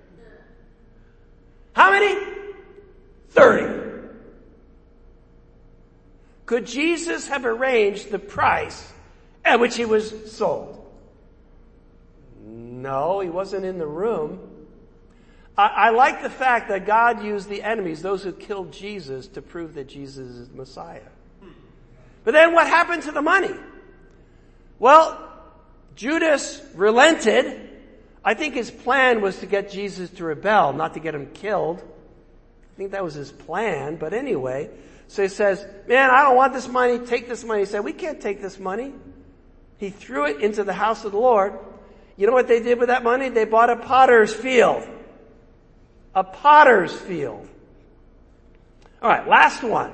How many? 30. Could Jesus have arranged the price at which he was sold? No, he wasn't in the room. I like the fact that God used the enemies, those who killed Jesus, to prove that Jesus is the Messiah. But then what happened to the money? Well, Judas relented. I think his plan was to get Jesus to rebel, not to get him killed. I think that was his plan, but anyway. So he says, man, I don't want this money, take this money. He said, we can't take this money. He threw it into the house of the Lord. You know what they did with that money? They bought a potter's field. A potter's field. All right, last one.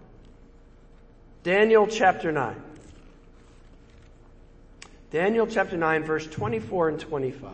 Daniel chapter 9. Daniel chapter 9, verse 24 and 25.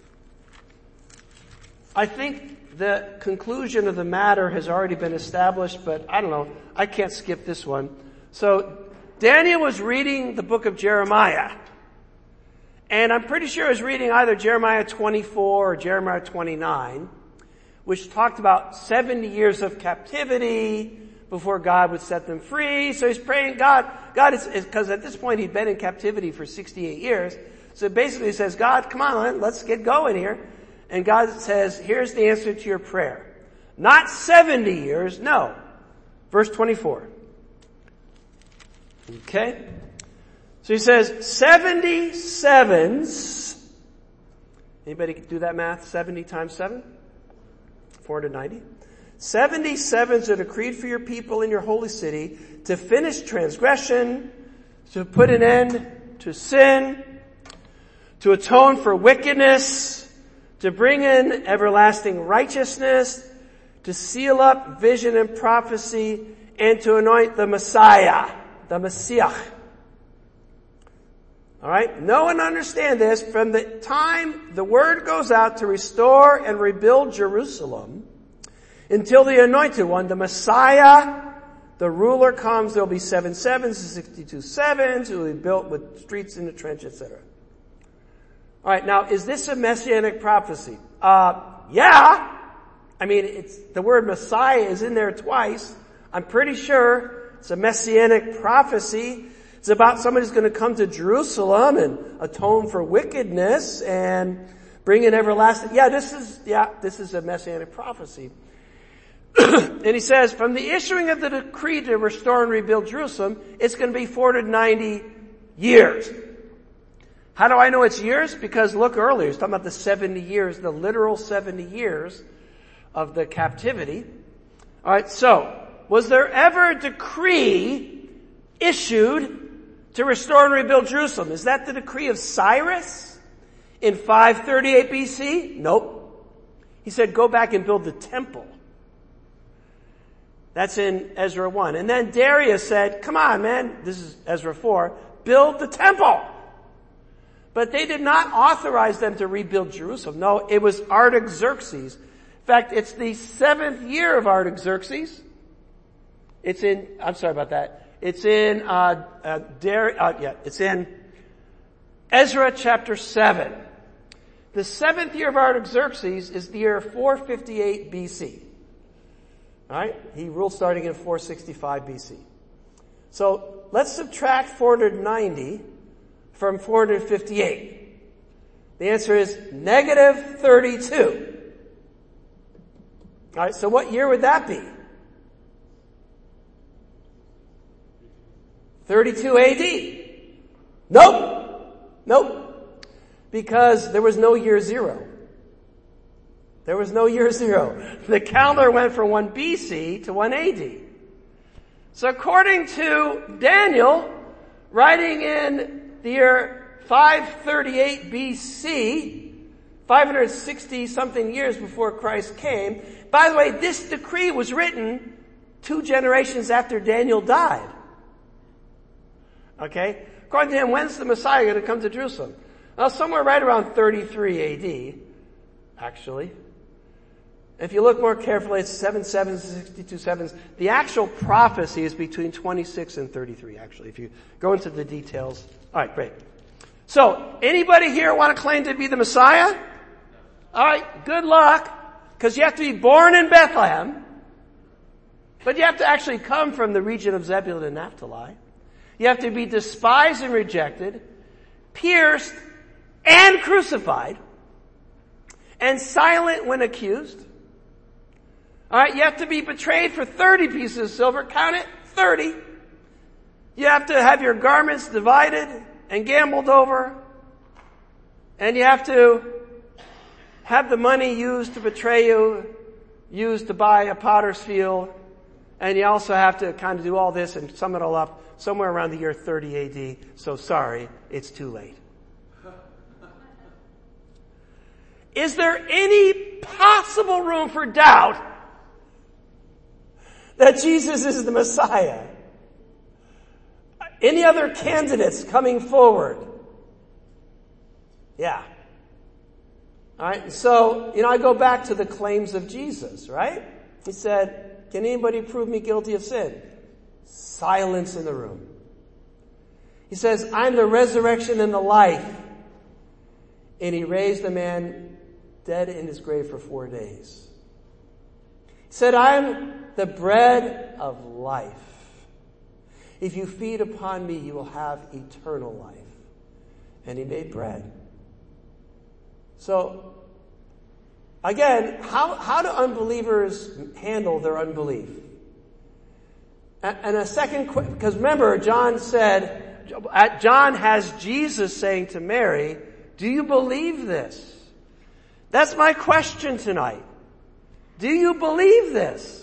I think the conclusion of the matter has already been established, but I don't know. I can't skip this one. So Daniel was reading the book of Jeremiah. And I'm pretty sure he was reading either Jeremiah 24 or Jeremiah 29, which talked about 70 years of captivity before God would set them free. So he's praying, God is, because at this point he'd been in captivity for 68 years. So basically he says, God, come on, let's get going here. And God says, here's the answer to your prayer. Not 70 years, no. Verse 24. Okay? So he says, 70 sevens. Anybody can do that math? 70 times 7? 490. 70 sevens are decreed for your people in your holy city to finish transgression, to put an end to sin, to atone for wickedness, to bring in everlasting righteousness, to seal up vision and prophecy, and to anoint the Messiah, the Messiah. Alright? Know and understand this. From the time the word goes out to restore and rebuild Jerusalem, until the anointed one, the Messiah, the ruler comes, there'll be 7 sevens and 62 sevens. It will be built with streets in the trench, etc. Alright, now, is this a messianic prophecy? Yeah. I mean, the word Messiah is in there twice. I'm pretty sure it's a messianic prophecy It's about somebody who's going to come to Jerusalem and atone for wickedness and bring in everlasting. This is a messianic prophecy. And he says, from the issuing of the decree to restore and rebuild Jerusalem, it's going to be 490 years. How do I know it's years? Because look earlier, he's talking about the 70 years, the literal 70 years of the captivity. Alright, so, was there ever a decree issued to restore and rebuild Jerusalem? Is that the decree of Cyrus in 538 BC? Nope. He said, go back and build the temple. That's in Ezra 1. And then Darius said, come on, man, this is Ezra 4, build the temple. But they did not authorize them to rebuild Jerusalem. No, it was Artaxerxes. In fact, it's the 7th year of Artaxerxes. It's in Ezra chapter 7. The 7th year of Artaxerxes is the year 458 BC. Alright? He ruled starting in 465 BC. So, let's subtract 490 from 458. The answer is negative 32. Alright, so what year would that be? 32 AD. Nope. Because there was no year zero. There was no year zero. The calendar went from 1 BC to 1 AD. So according to Daniel, writing in the year 538 BC, 560 something years before Christ came. By the way, this decree was written 2 generations after Daniel died. Okay? According to him, when's the Messiah going to come to Jerusalem? Well, somewhere right around 33 AD, actually. If you look more carefully, it's 7 sevens, 62 sevens. The actual prophecy is between 26 and 33, actually, if you go into the details. Alright, great. So, anybody here want to claim to be the Messiah? Alright, good luck, because you have to be born in Bethlehem, but you have to actually come from the region of Zebulun and Naphtali. You have to be despised and rejected, pierced and crucified, and silent when accused. Alright, you have to be betrayed for 30 pieces of silver. Count it, 30. You have to have your garments divided and gambled over. And you have to have the money used to betray you, used to buy a potter's field. And you also have to kind of do all this and sum it all up somewhere around the year 30 AD. So sorry, it's too late. Is there any possible room for doubt that Jesus is the Messiah? Any other candidates coming forward? Yeah. Alright, so, I go back to the claims of Jesus, right? He said, can anybody prove me guilty of sin? Silence in the room. He says, I'm the resurrection and the life. And he raised a man dead in his grave for 4 days. He said, I'm the bread of life. If you feed upon me, you will have eternal life. And he made bread. So, again, how do unbelievers handle their unbelief? And a second, because remember, John has Jesus saying to Mary, do you believe this? That's my question tonight. Do you believe this?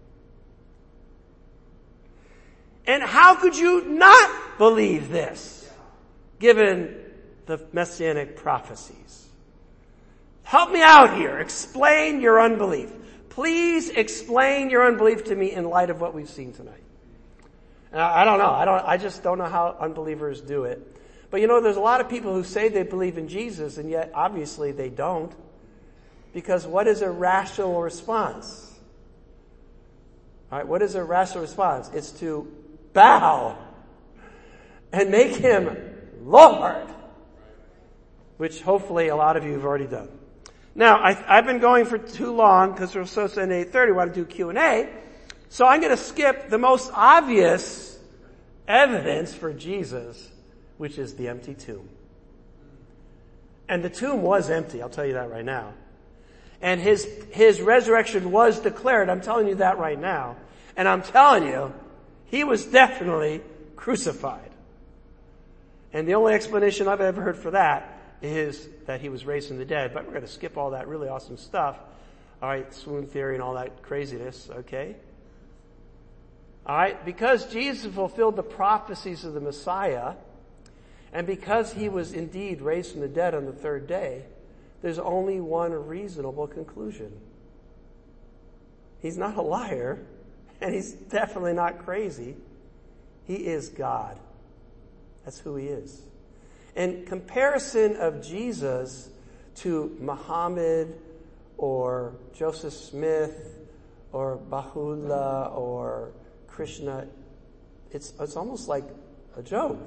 And how could you not believe this, given the messianic prophecies? Help me out here. Explain your unbelief. Please explain your unbelief to me in light of what we've seen tonight. I don't know. I just don't know how unbelievers do it. But there's a lot of people who say they believe in Jesus, and yet obviously they don't. Because what is a rational response? All right, what is a rational response? It's to bow and make him Lord, which hopefully a lot of you have already done. Now, I've been going for too long because we're supposed to end at 8:30. We want to do Q&A. So I'm going to skip the most obvious evidence for Jesus, which is the empty tomb. And the tomb was empty, I'll tell you that right now. And his resurrection was declared, I'm telling you that right now. And I'm telling you, he was definitely crucified. And the only explanation I've ever heard for that is that he was raised from the dead. But we're going to skip all that really awesome stuff. All right, swoon theory and all that craziness, okay? All right, because Jesus fulfilled the prophecies of the Messiah, and because he was indeed raised from the dead on the third day, there's only one reasonable conclusion. He's not a liar, and he's definitely not crazy. He is God. That's who he is. In comparison of Jesus to Muhammad or Joseph Smith or Baha'u'llah or Krishna, it's almost like a joke.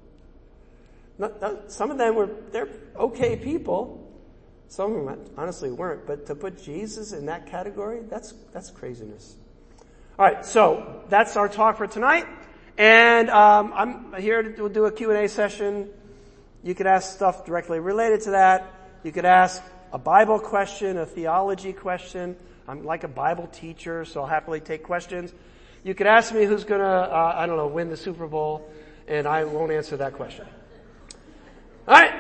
Some of them they're okay people. Some of them honestly weren't, but to put Jesus in that category, that's craziness. All right, so that's our talk for tonight. And I'm here to do a Q&A session. You could ask stuff directly related to that. You could ask a Bible question, a theology question. I'm like a Bible teacher, so I'll happily take questions. You could ask me who's going to, win the Super Bowl, and I won't answer that question. All right.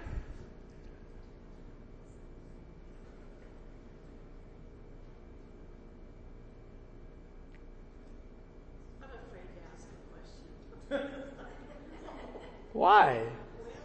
I'm afraid to ask a question. Why?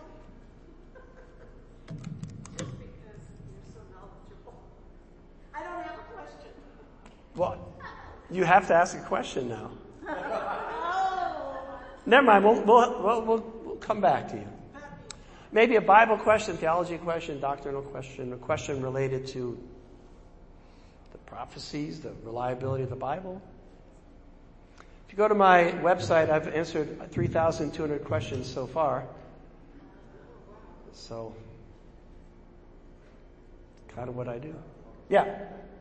Just because you're so knowledgeable. I don't have a question. Well, you have to ask a question now. Oh. Never mind. We'll come back to you. Maybe a Bible question, theology question, doctrinal question, a question related to the prophecies, the reliability of the Bible. If you go to my website, I've answered 3,200 questions so far. So, kind of what I do. Yeah.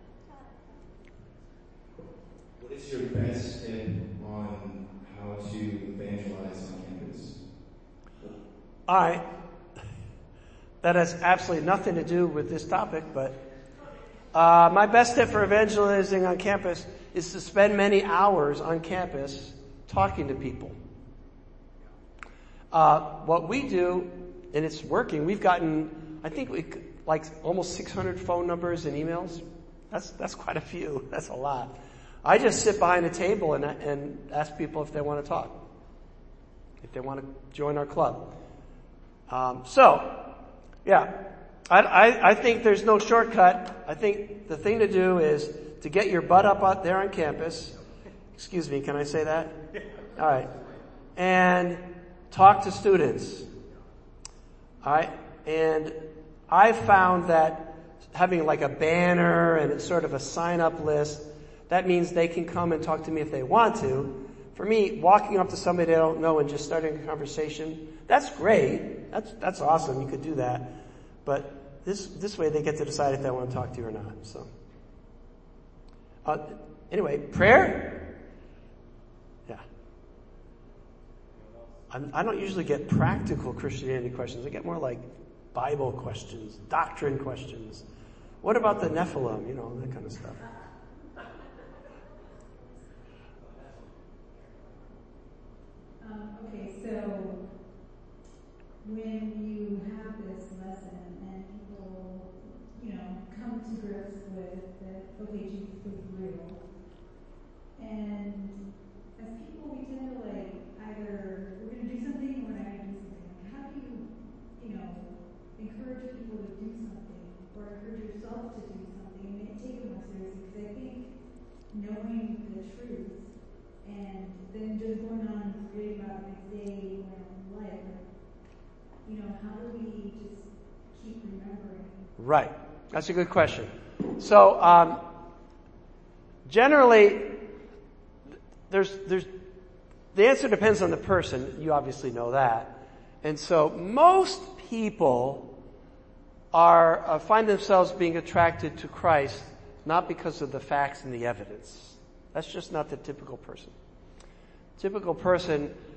What is your best tip on how to evangelize on campus? All right. That has absolutely nothing to do with this topic, but my best tip for evangelizing on campus is to spend many hours on campus talking to people. What we do, and it's working, we've gotten, I think like almost 600 phone numbers and emails. That's quite a few. That's a lot. I just sit behind a table and ask people if they want to talk, if they want to join our club. Yeah, I think there's no shortcut. I think the thing to do is to get your butt up out there on campus. Excuse me, can I say that? All right. And talk to students. All right. And I found that having like a banner and it's sort of a sign-up list, that means they can come and talk to me if they want to. For me, walking up to somebody they don't know and just starting a conversation, that's great. That's awesome. You could do that. But this way they get to decide if they want to talk to you or not. So, anyway, prayer? Yeah. I don't usually get practical Christianity questions. I get more like Bible questions, doctrine questions. What about the Nephilim? That kind of stuff. Okay, so when you have this lesson and people, come to grips with that, okay, Jesus is real. And as people, we tend to either we're going to do something or we're not going to do something. How do you, encourage people to do something or encourage yourself to do something and take it more seriously? Because I think knowing the truth and then just going on and reading about the next day or life, how do we just keep remembering? Right. That's a good question. So, generally, the answer depends on the person. You obviously know that. And so most people find themselves being attracted to Christ not because of the facts and the evidence. That's just not the typical person. Typical person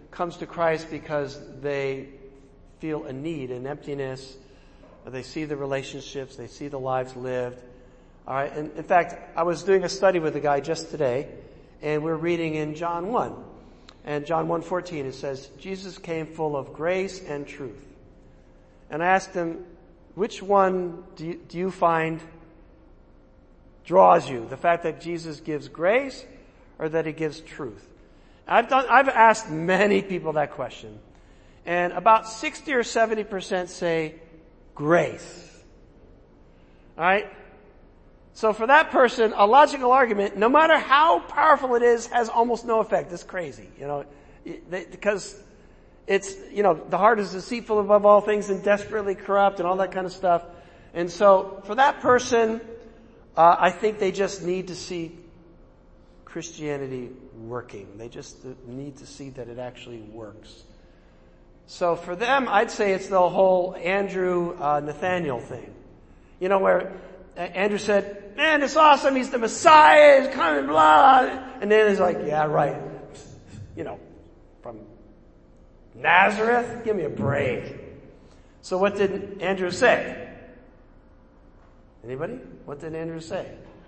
comes to Christ because they feel a need, an emptiness. They see the relationships. They see the lives lived. All right. And in fact, I was doing a study with a guy just today, and we're reading in John 1. And John 1:14, it says, Jesus came full of grace and truth. And I asked him, which one do you find draws you? The fact that Jesus gives grace or that he gives truth? I've asked many people that question. And about 60 or 70% say grace. All right? So for that person, a logical argument, no matter how powerful it is, has almost no effect. It's crazy, because it's, the heart is deceitful above all things and desperately corrupt and all that kind of stuff. And so for that person, I think they just need to see Christianity working. They just need to see that it actually works. So for them, I'd say it's the whole Andrew, Nathaniel thing. Where Andrew said, man, it's awesome. He's the Messiah. He's coming, blah. And then he's like, yeah, right. From Nazareth? Give me a break. So what did Andrew say? Anybody? What did Andrew say?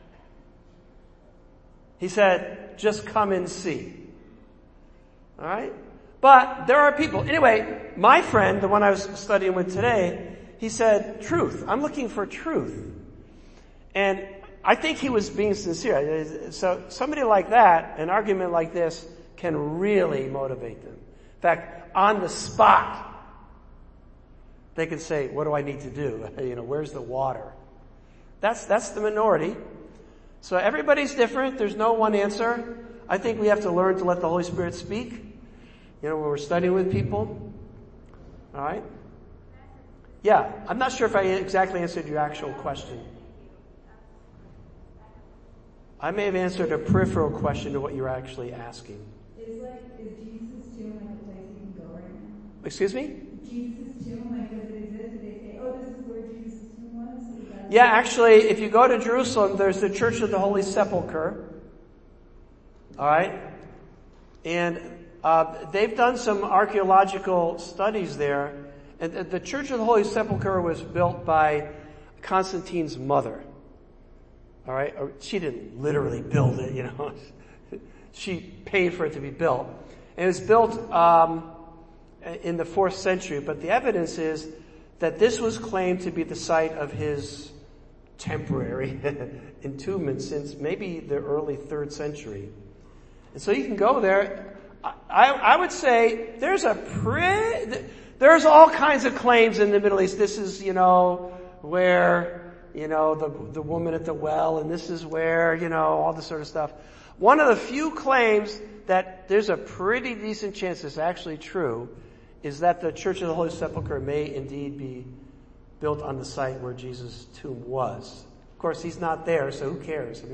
He said, just come and see. All right? But there are people. Anyway, my friend, the one I was studying with today, he said, truth. I'm looking for truth. And I think he was being sincere. So somebody like that, an argument like this, can really motivate them. In fact, on the spot, they can say, what do I need to do? Where's the water? That's the minority. So everybody's different. There's no one answer. I think we have to learn to let the Holy Spirit speak, when we're studying with people. All right? Yeah, I'm not sure if I exactly answered your actual question. I may have answered a peripheral question to what you're actually asking. Is Jesus' tomb like a place you can go right now? Excuse me? Jesus' tomb, does it exist? Did they say, this is where Jesus' tomb was? Yeah, actually, if you go to Jerusalem, there's the Church of the Holy Sepulchre. All right? And they've done some archaeological studies there. And the Church of the Holy Sepulchre was built by Constantine's mother. All right? She didn't literally build it, She paid for it to be built. And it was built in the 4th century. But the evidence is that this was claimed to be the site of his temporary entombment since maybe the early 3rd century. And so you can go there. I would say there's all kinds of claims in the Middle East. This is, where, the woman at the well, and this is where, all this sort of stuff. One of the few claims that there's a pretty decent chance it's actually true is that the Church of the Holy Sepulchre may indeed be built on the site where Jesus' tomb was. Of course, he's not there, so who cares?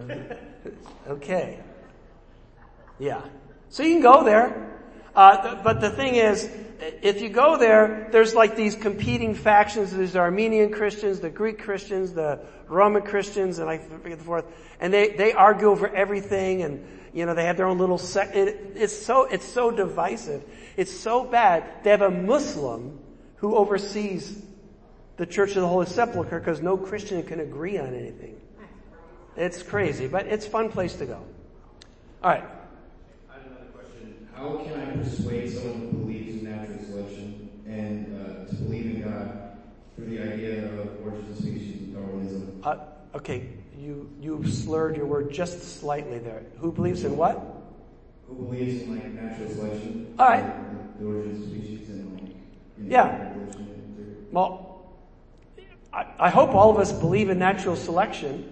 Okay. Yeah. So you can go there. But the thing is, if you go there, there's like these competing factions. There's the Armenian Christians, the Greek Christians, the Roman Christians, and I forget the fourth. And they argue over everything, and they have their own little sect. It's so divisive. It's so bad. They have a Muslim who oversees the Church of the Holy Sepulchre because no Christian can agree on anything. It's crazy, but it's a fun place to go. All right. I have another question. How can I persuade someone who believes in natural selection and to believe in God through the idea of origin of species and Darwinism? Okay, you slurred your word just slightly there. Who believes in what? Who believes in natural selection? All right. The origin of species and yeah. Well, I hope all of us believe in natural selection.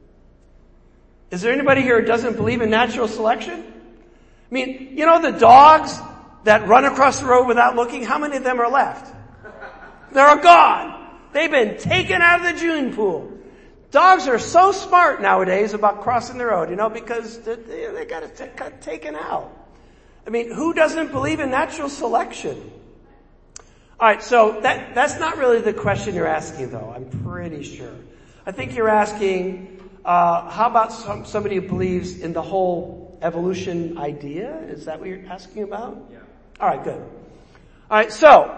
Is there anybody here who doesn't believe in natural selection? I mean, the dogs that run across the road without looking, how many of them are left? They're gone. They've been taken out of the June pool. Dogs are so smart nowadays about crossing the road, because they got taken out. I mean, who doesn't believe in natural selection? All right, so that's not really the question you're asking, though. I'm pretty sure. I think you're asking, how about somebody who believes in the whole evolution idea? Is that what you're asking about? Yeah. All right, good. All right, so,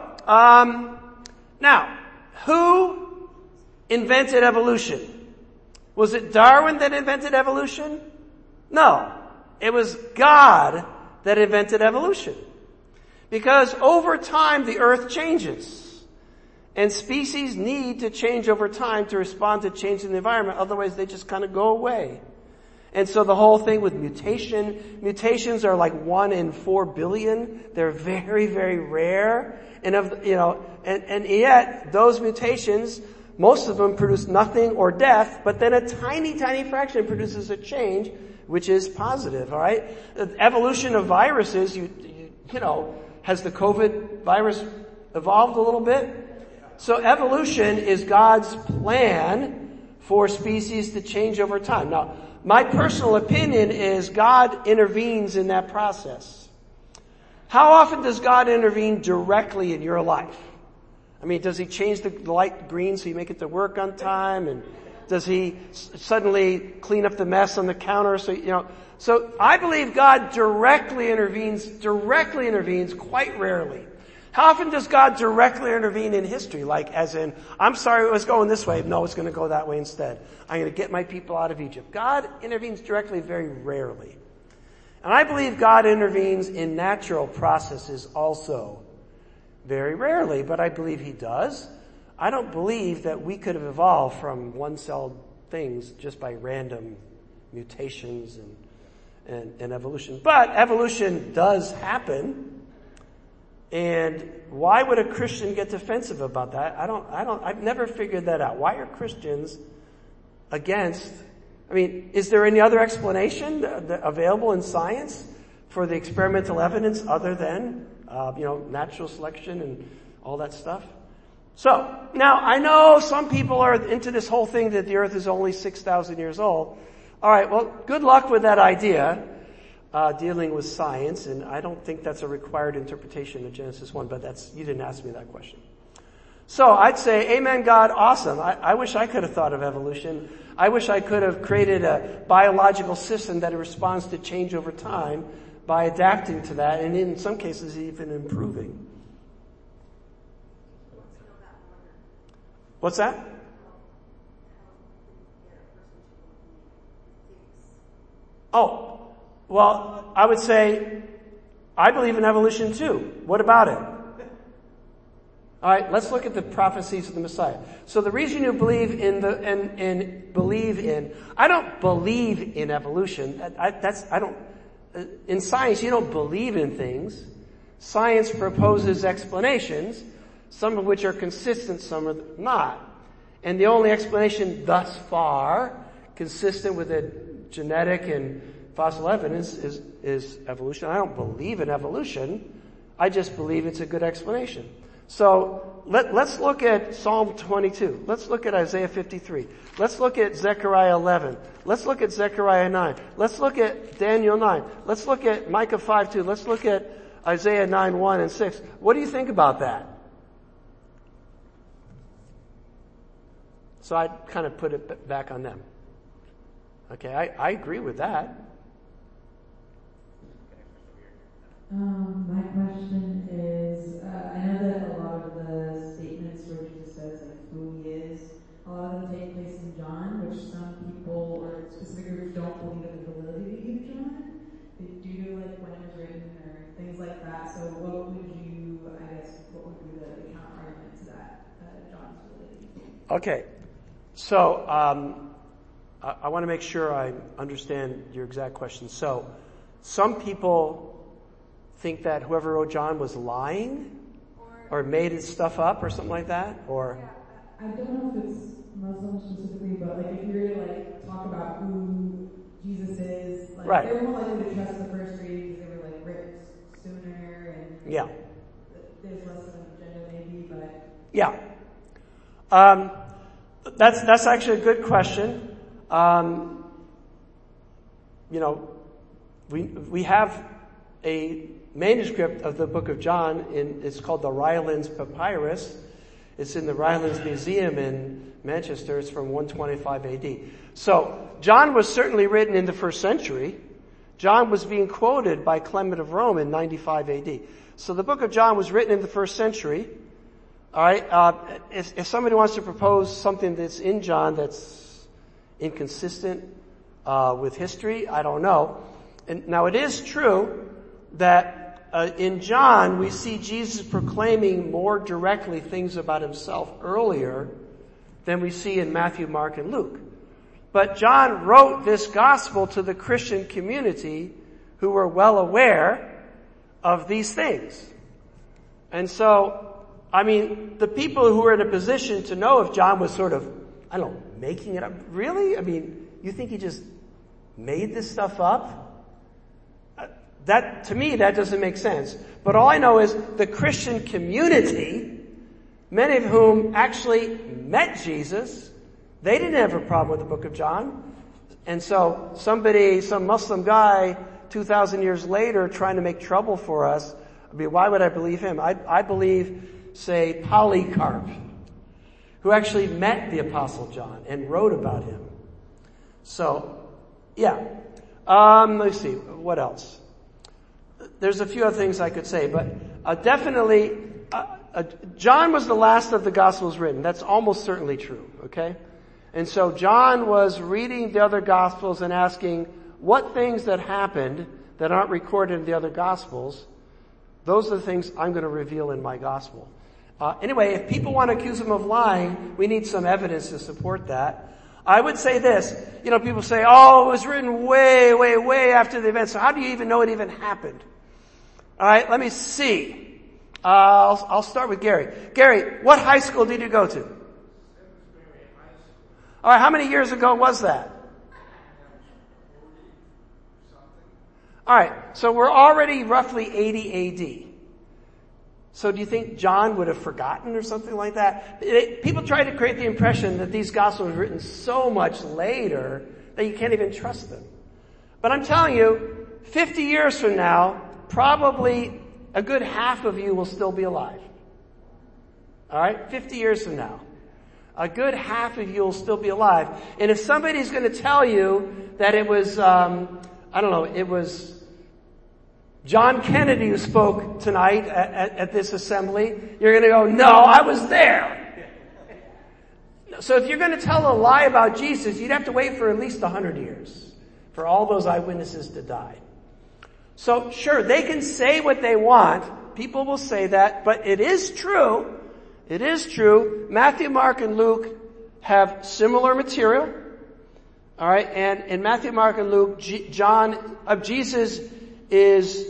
now, who invented evolution? Was it Darwin that invented evolution? No. It was God that invented evolution. Because over time, the earth changes. And species need to change over time to respond to change in the environment. Otherwise, they just kind of go away. And so the whole thing with mutations are like 1 in 4 billion. They're very, very rare. And and yet those mutations, most of them produce nothing or death, but then a tiny, tiny fraction produces a change, which is positive, all right? The evolution of viruses, has the COVID virus evolved a little bit? So evolution is God's plan for species to change over time. Now, my personal opinion is God intervenes in that process. How often does God intervene directly in your life? I mean, does he change the light green so you make it to work on time? And does he suddenly clean up the mess on the counter? So I believe God directly intervenes quite rarely. How often does God directly intervene in history? Like as in, I'm sorry it was going this way. No, it's going to go that way instead. I'm going to get my people out of Egypt. God intervenes directly very rarely. And I believe God intervenes in natural processes also very rarely, but I believe he does. I don't believe that we could have evolved from one-celled things just by random mutations and evolution. But evolution does happen. And why would a Christian get defensive about that? I've never figured that out. Why are Christians against, is there any other explanation available in science for the experimental evidence other than, natural selection and all that stuff? So, now I know some people are into this whole thing that the earth is only 6,000 years old. All right, well, good luck with that idea. Dealing with science, and I don't think that's a required interpretation of Genesis 1, but you didn't ask me that question. So I'd say, amen, God, awesome. I wish I could have thought of evolution. I wish I could have created a biological system that responds to change over time by adapting to that, and in some cases even improving. What's that? Oh. Well, I would say, I believe in evolution too. What about it? All right, let's look at the prophecies of the Messiah. So the reason you believe in I don't believe in evolution. In science, you don't believe in things. Science proposes explanations, some of which are consistent, some are not. And the only explanation thus far, consistent with the genetic and fossil evidence, is evolution. I don't believe in evolution. I just believe it's a good explanation. So let's look at Psalm 22. Let's look at Isaiah 53. Let's look at Zechariah 11. Let's look at Zechariah 9. Let's look at Daniel 9. Let's look at Micah 5:2. Let's look at Isaiah 9:1 and 6. What do you think about that? So I kind of put it back on them. Okay, I agree with that. My question is, I know that a lot of the statements where Jesus says who he is, a lot of them take place in John, which some people or specific groups don't believe in the validity of John. They do when it was written or things like that. So what would be the counter argument to that, John's validity? Okay, so I want to make sure I understand your exact question. So some people think that whoever wrote John was lying or made his stuff up or something like that, or I don't know if it's Muslim specifically, but if you were to talk about who Jesus is, right. They were more likely to trust the first reading because they were written sooner and yeah, there's less of an agenda maybe, but yeah, that's actually a good question. We have a manuscript of the book of John, it's called the Rylands Papyrus. It's in the Rylands Museum in Manchester. It's from 125 AD. So, John was certainly written in the first century. John was being quoted by Clement of Rome in 95 AD. So the book of John was written in the first century. All right. If somebody wants to propose something that's in John that's inconsistent with history, I don't know. And now it is true that in John we see Jesus proclaiming more directly things about himself earlier than we see in Matthew, Mark, and Luke. But John wrote this gospel to the Christian community who were well aware of these things. And so, I mean, the people who were in a position to know if John was sort of, I don't know, making it up. Really? I mean, you think he just made this stuff up? That, to me, that doesn't make sense. But all I know is the Christian community, many of whom actually met Jesus, they didn't have a problem with the book of John. And so some Muslim guy 2,000 years later trying to make trouble for us, I mean, why would I believe him? I believe, say, Polycarp, who actually met the Apostle John and wrote about him. So, yeah. Let's see. What else? There's a few other things I could say, but definitely, John was the last of the Gospels written. That's almost certainly true, okay? And so John was reading the other Gospels and asking what things that happened that aren't recorded in the other Gospels, those are the things I'm going to reveal in my Gospel. Anyway, if people want to accuse him of lying, we need some evidence to support that. I would say this, people say, oh, it was written way, way, way after the event, so how do you even know it even happened? All right, let me see. I'll start with Gary. Gary, what high school did you go to? All right, how many years ago was that? All right, so we're already roughly 80 AD. So do you think John would have forgotten or something like that? People try to create the impression that these Gospels were written so much later that you can't even trust them. But I'm telling you, 50 years from now, probably a good half of you will still be alive. All right? 50 years from now. A good half of you will still be alive. And if somebody's going to tell you that it was, it was John Kennedy who spoke tonight at this assembly, you're going to go, no, I was there. So if you're going to tell a lie about Jesus, you'd have to wait for at least 100 years for all those eyewitnesses to die. So sure, they can say what they want. People will say that, but it is true. It is true. Matthew, Mark, and Luke have similar material. All right, and in Matthew, Mark, and Luke, Jesus is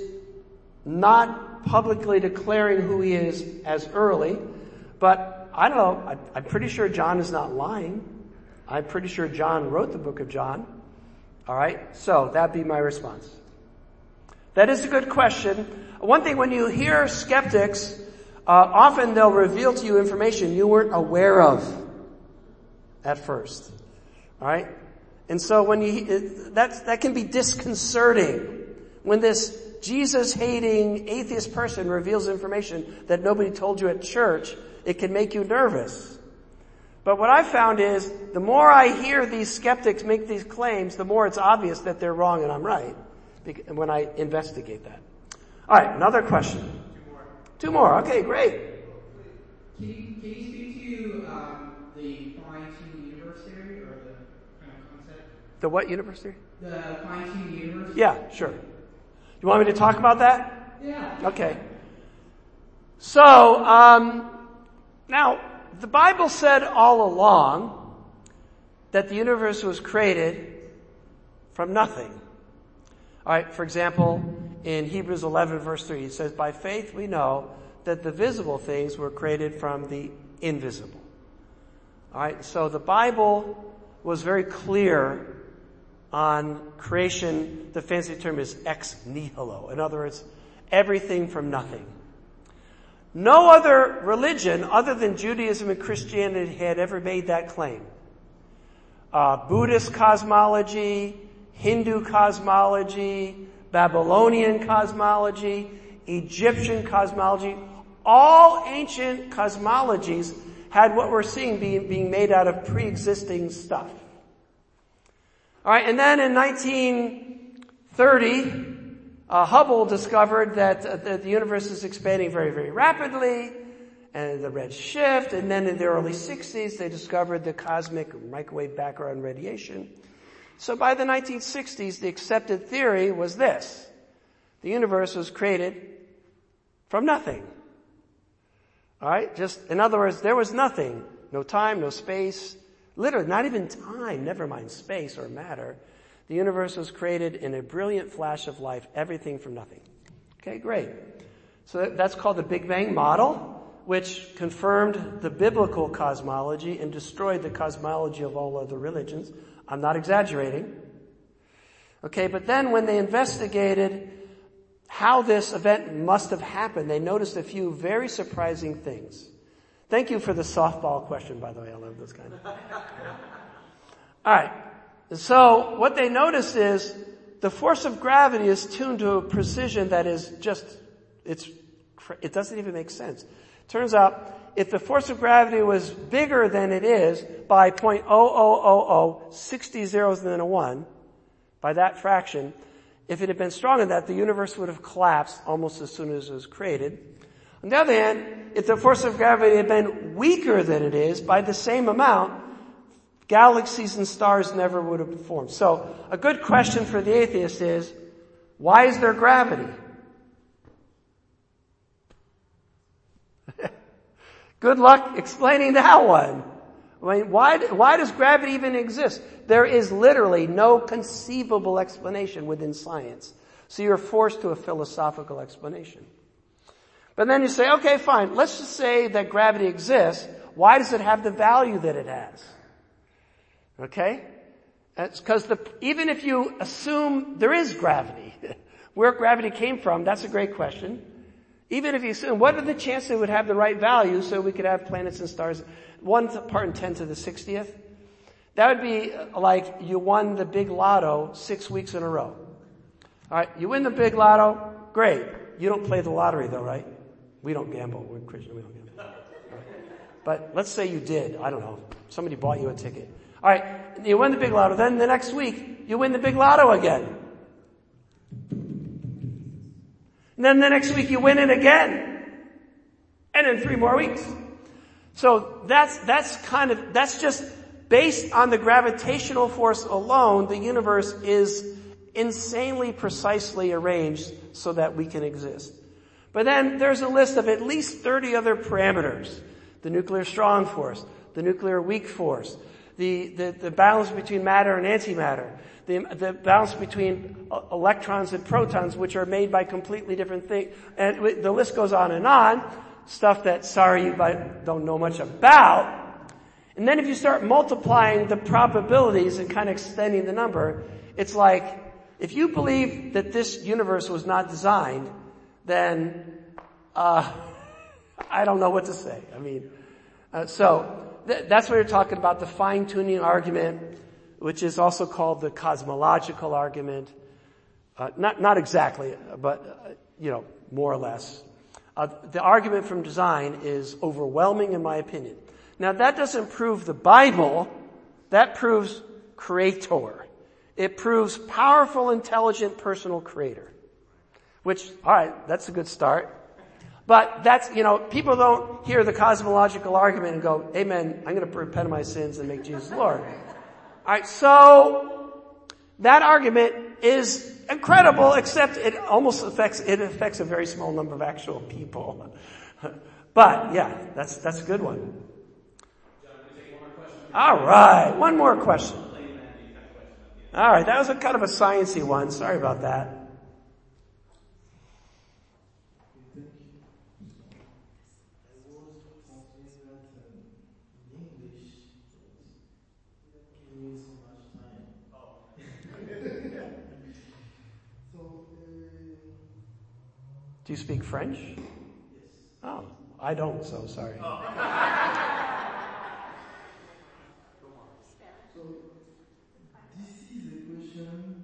not publicly declaring who he is as early, but I don't know, I'm pretty sure John is not lying. I'm pretty sure John wrote the book of John. All right, so that'd be my response. That is a good question. One thing, when you hear skeptics, often they'll reveal to you information you weren't aware of at first. All right? And so that can be disconcerting when this Jesus-hating atheist person reveals information that nobody told you at church. It can make you nervous. But what I've found is the more I hear these skeptics make these claims, the more it's obvious that they're wrong and I'm right when I investigate that. All right, another question. Two more. Okay, great. Can you speak to the fine-tuned universe theory, or the kind of concept? The what universe theory? The fine-tuned universe. Yeah, sure. You want me to talk about that? Yeah. Okay. So, now, the Bible said all along that the universe was created from nothing. All right, for example, in Hebrews 11 verse 3, it says, by faith we know that the visible things were created from the invisible. All right, so the Bible was very clear on creation. The fancy term is ex nihilo. In other words, everything from nothing. No other religion other than Judaism and Christianity had ever made that claim. Buddhist cosmology, Hindu cosmology, Babylonian cosmology, Egyptian cosmology, all ancient cosmologies had what we're seeing being made out of pre-existing stuff. All right, and then in 19 30, Hubble discovered that the universe is expanding very, very rapidly, and the red shift, and then in the early 60s, they discovered the cosmic microwave background radiation. So by the 1960s, the accepted theory was this: the universe was created from nothing. All right? Just, in other words, there was nothing. No time, no space. Literally, not even time, never mind space or matter. The universe was created in a brilliant flash of light, everything from nothing. Okay, great. So that's called the Big Bang model, which confirmed the biblical cosmology and destroyed the cosmology of all other religions. I'm not exaggerating. Okay, but then when they investigated how this event must have happened, they noticed a few very surprising things. Thank you for the softball question, by the way. I love this kind of. All right. So what they noticed is the force of gravity is tuned to a precision that is just, it doesn't even make sense. Turns out, if the force of gravity was bigger than it is by 0.0000, 60 zeros and then a 1, by that fraction, if it had been stronger than that, the universe would have collapsed almost as soon as it was created. On the other hand, if the force of gravity had been weaker than it is by the same amount, galaxies and stars never would have formed. So, a good question for the atheist is, why is there gravity? Good luck explaining that one. I mean, why does gravity even exist? There is literally no conceivable explanation within science. So you're forced to a philosophical explanation. But then you say, okay, fine, let's just say that gravity exists. Why does it have the value that it has? Okay? That's because even if you assume there is gravity, where gravity came from, that's a great question. Even if you assume, what are the chances it would have the right value so we could have planets and stars? 1 part in 10 to the 60th. That would be like you won the big lotto 6 weeks in a row. Alright, you win the big lotto, great. You don't play the lottery though, right? We don't gamble. We're Christian, we don't gamble. Right. But let's say you did. I don't know. Somebody bought you a ticket. Alright, you win the big lotto. Then the next week, you win the big lotto again. And then the next week you win it again. And in 3 more weeks. So that's just based on the gravitational force alone, the universe is insanely precisely arranged so that we can exist. But then there's a list of at least 30 other parameters. The nuclear strong force, the nuclear weak force, the balance between matter and antimatter, the balance between electrons and protons, which are made by completely different things. And the list goes on. Stuff that, sorry, you don't know much about. And then if you start multiplying the probabilities and kind of extending the number, it's like, if you believe that this universe was not designed, then, I don't know what to say. I mean, that's what you're talking about, the fine-tuning argument, which is also called the cosmological argument. Not exactly, but, more or less. The argument from design is overwhelming in my opinion. Now that doesn't prove the Bible, that proves creator. It proves powerful, intelligent, personal creator. Which, alright, that's a good start. But that's, people don't hear the cosmological argument and go, amen, I'm going to repent of my sins and make Jesus Lord. Alright, so that argument is incredible, except it affects a very small number of actual people. But yeah, that's a good one. All right, one more question. All right, that was kind of a sciencey one. Sorry about that. Do you speak French? Yes. Oh, I don't, so sorry. So, this is a question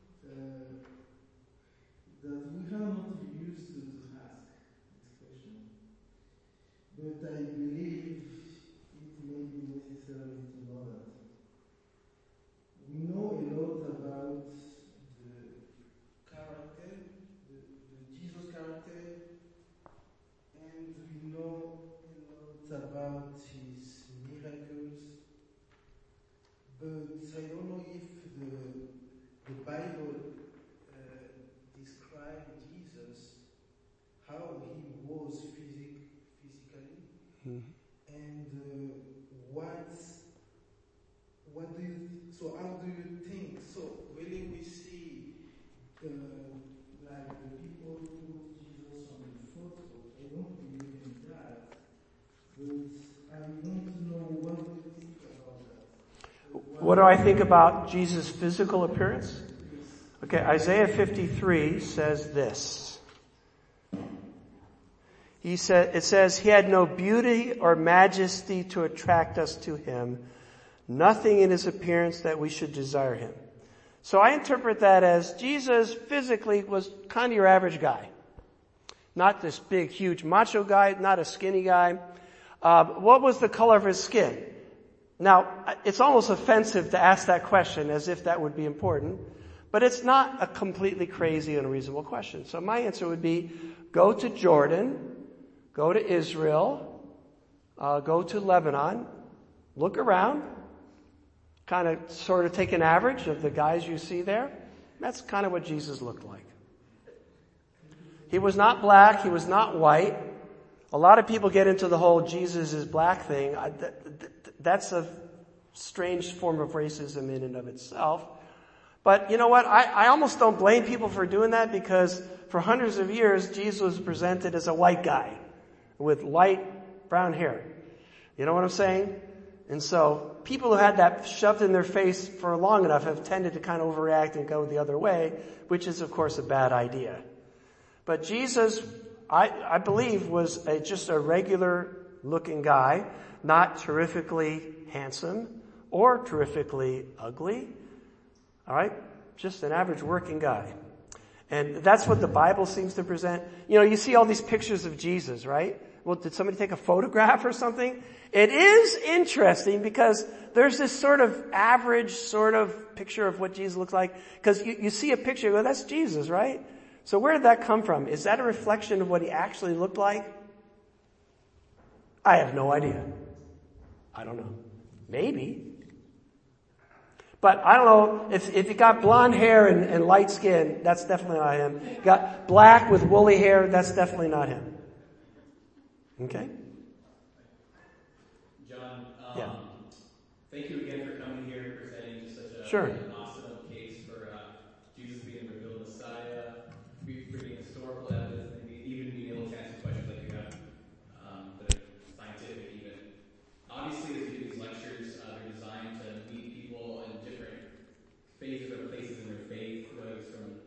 that we have not used to ask this question. But I believe it may be necessary to know that. We know a lot about the we know a lot about his miracles, but I don't know if the Bible describes Jesus, how he was physically, and what do you, so how do you think? So really we see like the people who put Jesus on the photo, I don't believe in that, but I want to know what do you think about that. What do I think about Jesus' physical appearance? Okay, Isaiah 53 says this. It says, he had no beauty or majesty to attract us to him, nothing in his appearance that we should desire him. So I interpret that as Jesus physically was kind of your average guy. Not this big, huge macho guy, not a skinny guy. What was the color of his skin? Now, it's almost offensive to ask that question as if that would be important, but it's not a completely crazy and unreasonable question. So my answer would be, go to Jordan, go to Israel, go to Lebanon, look around, kind of sort of take an average of the guys you see there. That's kind of what Jesus looked like. He was not black, he was not white. A lot of people get into the whole Jesus is black thing. That's a strange form of racism in and of itself. But you know what? I almost don't blame people for doing that, because for hundreds of years, Jesus was presented as a white guy with light brown hair. You know what I'm saying? And so people who had that shoved in their face for long enough have tended to kind of overreact and go the other way, which is, of course, a bad idea. But Jesus, I believe, was just a regular looking guy, not terrifically handsome or terrifically ugly. All right? Just an average working guy. And that's what the Bible seems to present. You know, you see all these pictures of Jesus, right? Well, did somebody take a photograph or something? It is interesting because there's this sort of average sort of picture of what Jesus looks like. Because you see a picture, you go, that's Jesus, right? So where did that come from? Is that a reflection of what he actually looked like? I have no idea. I don't know. Maybe. But I don't know, if you got blonde hair and light skin, that's definitely not him. Got black with woolly hair, that's definitely not him. Okay? John, yeah. Thank you again for coming here and presenting such a Sure.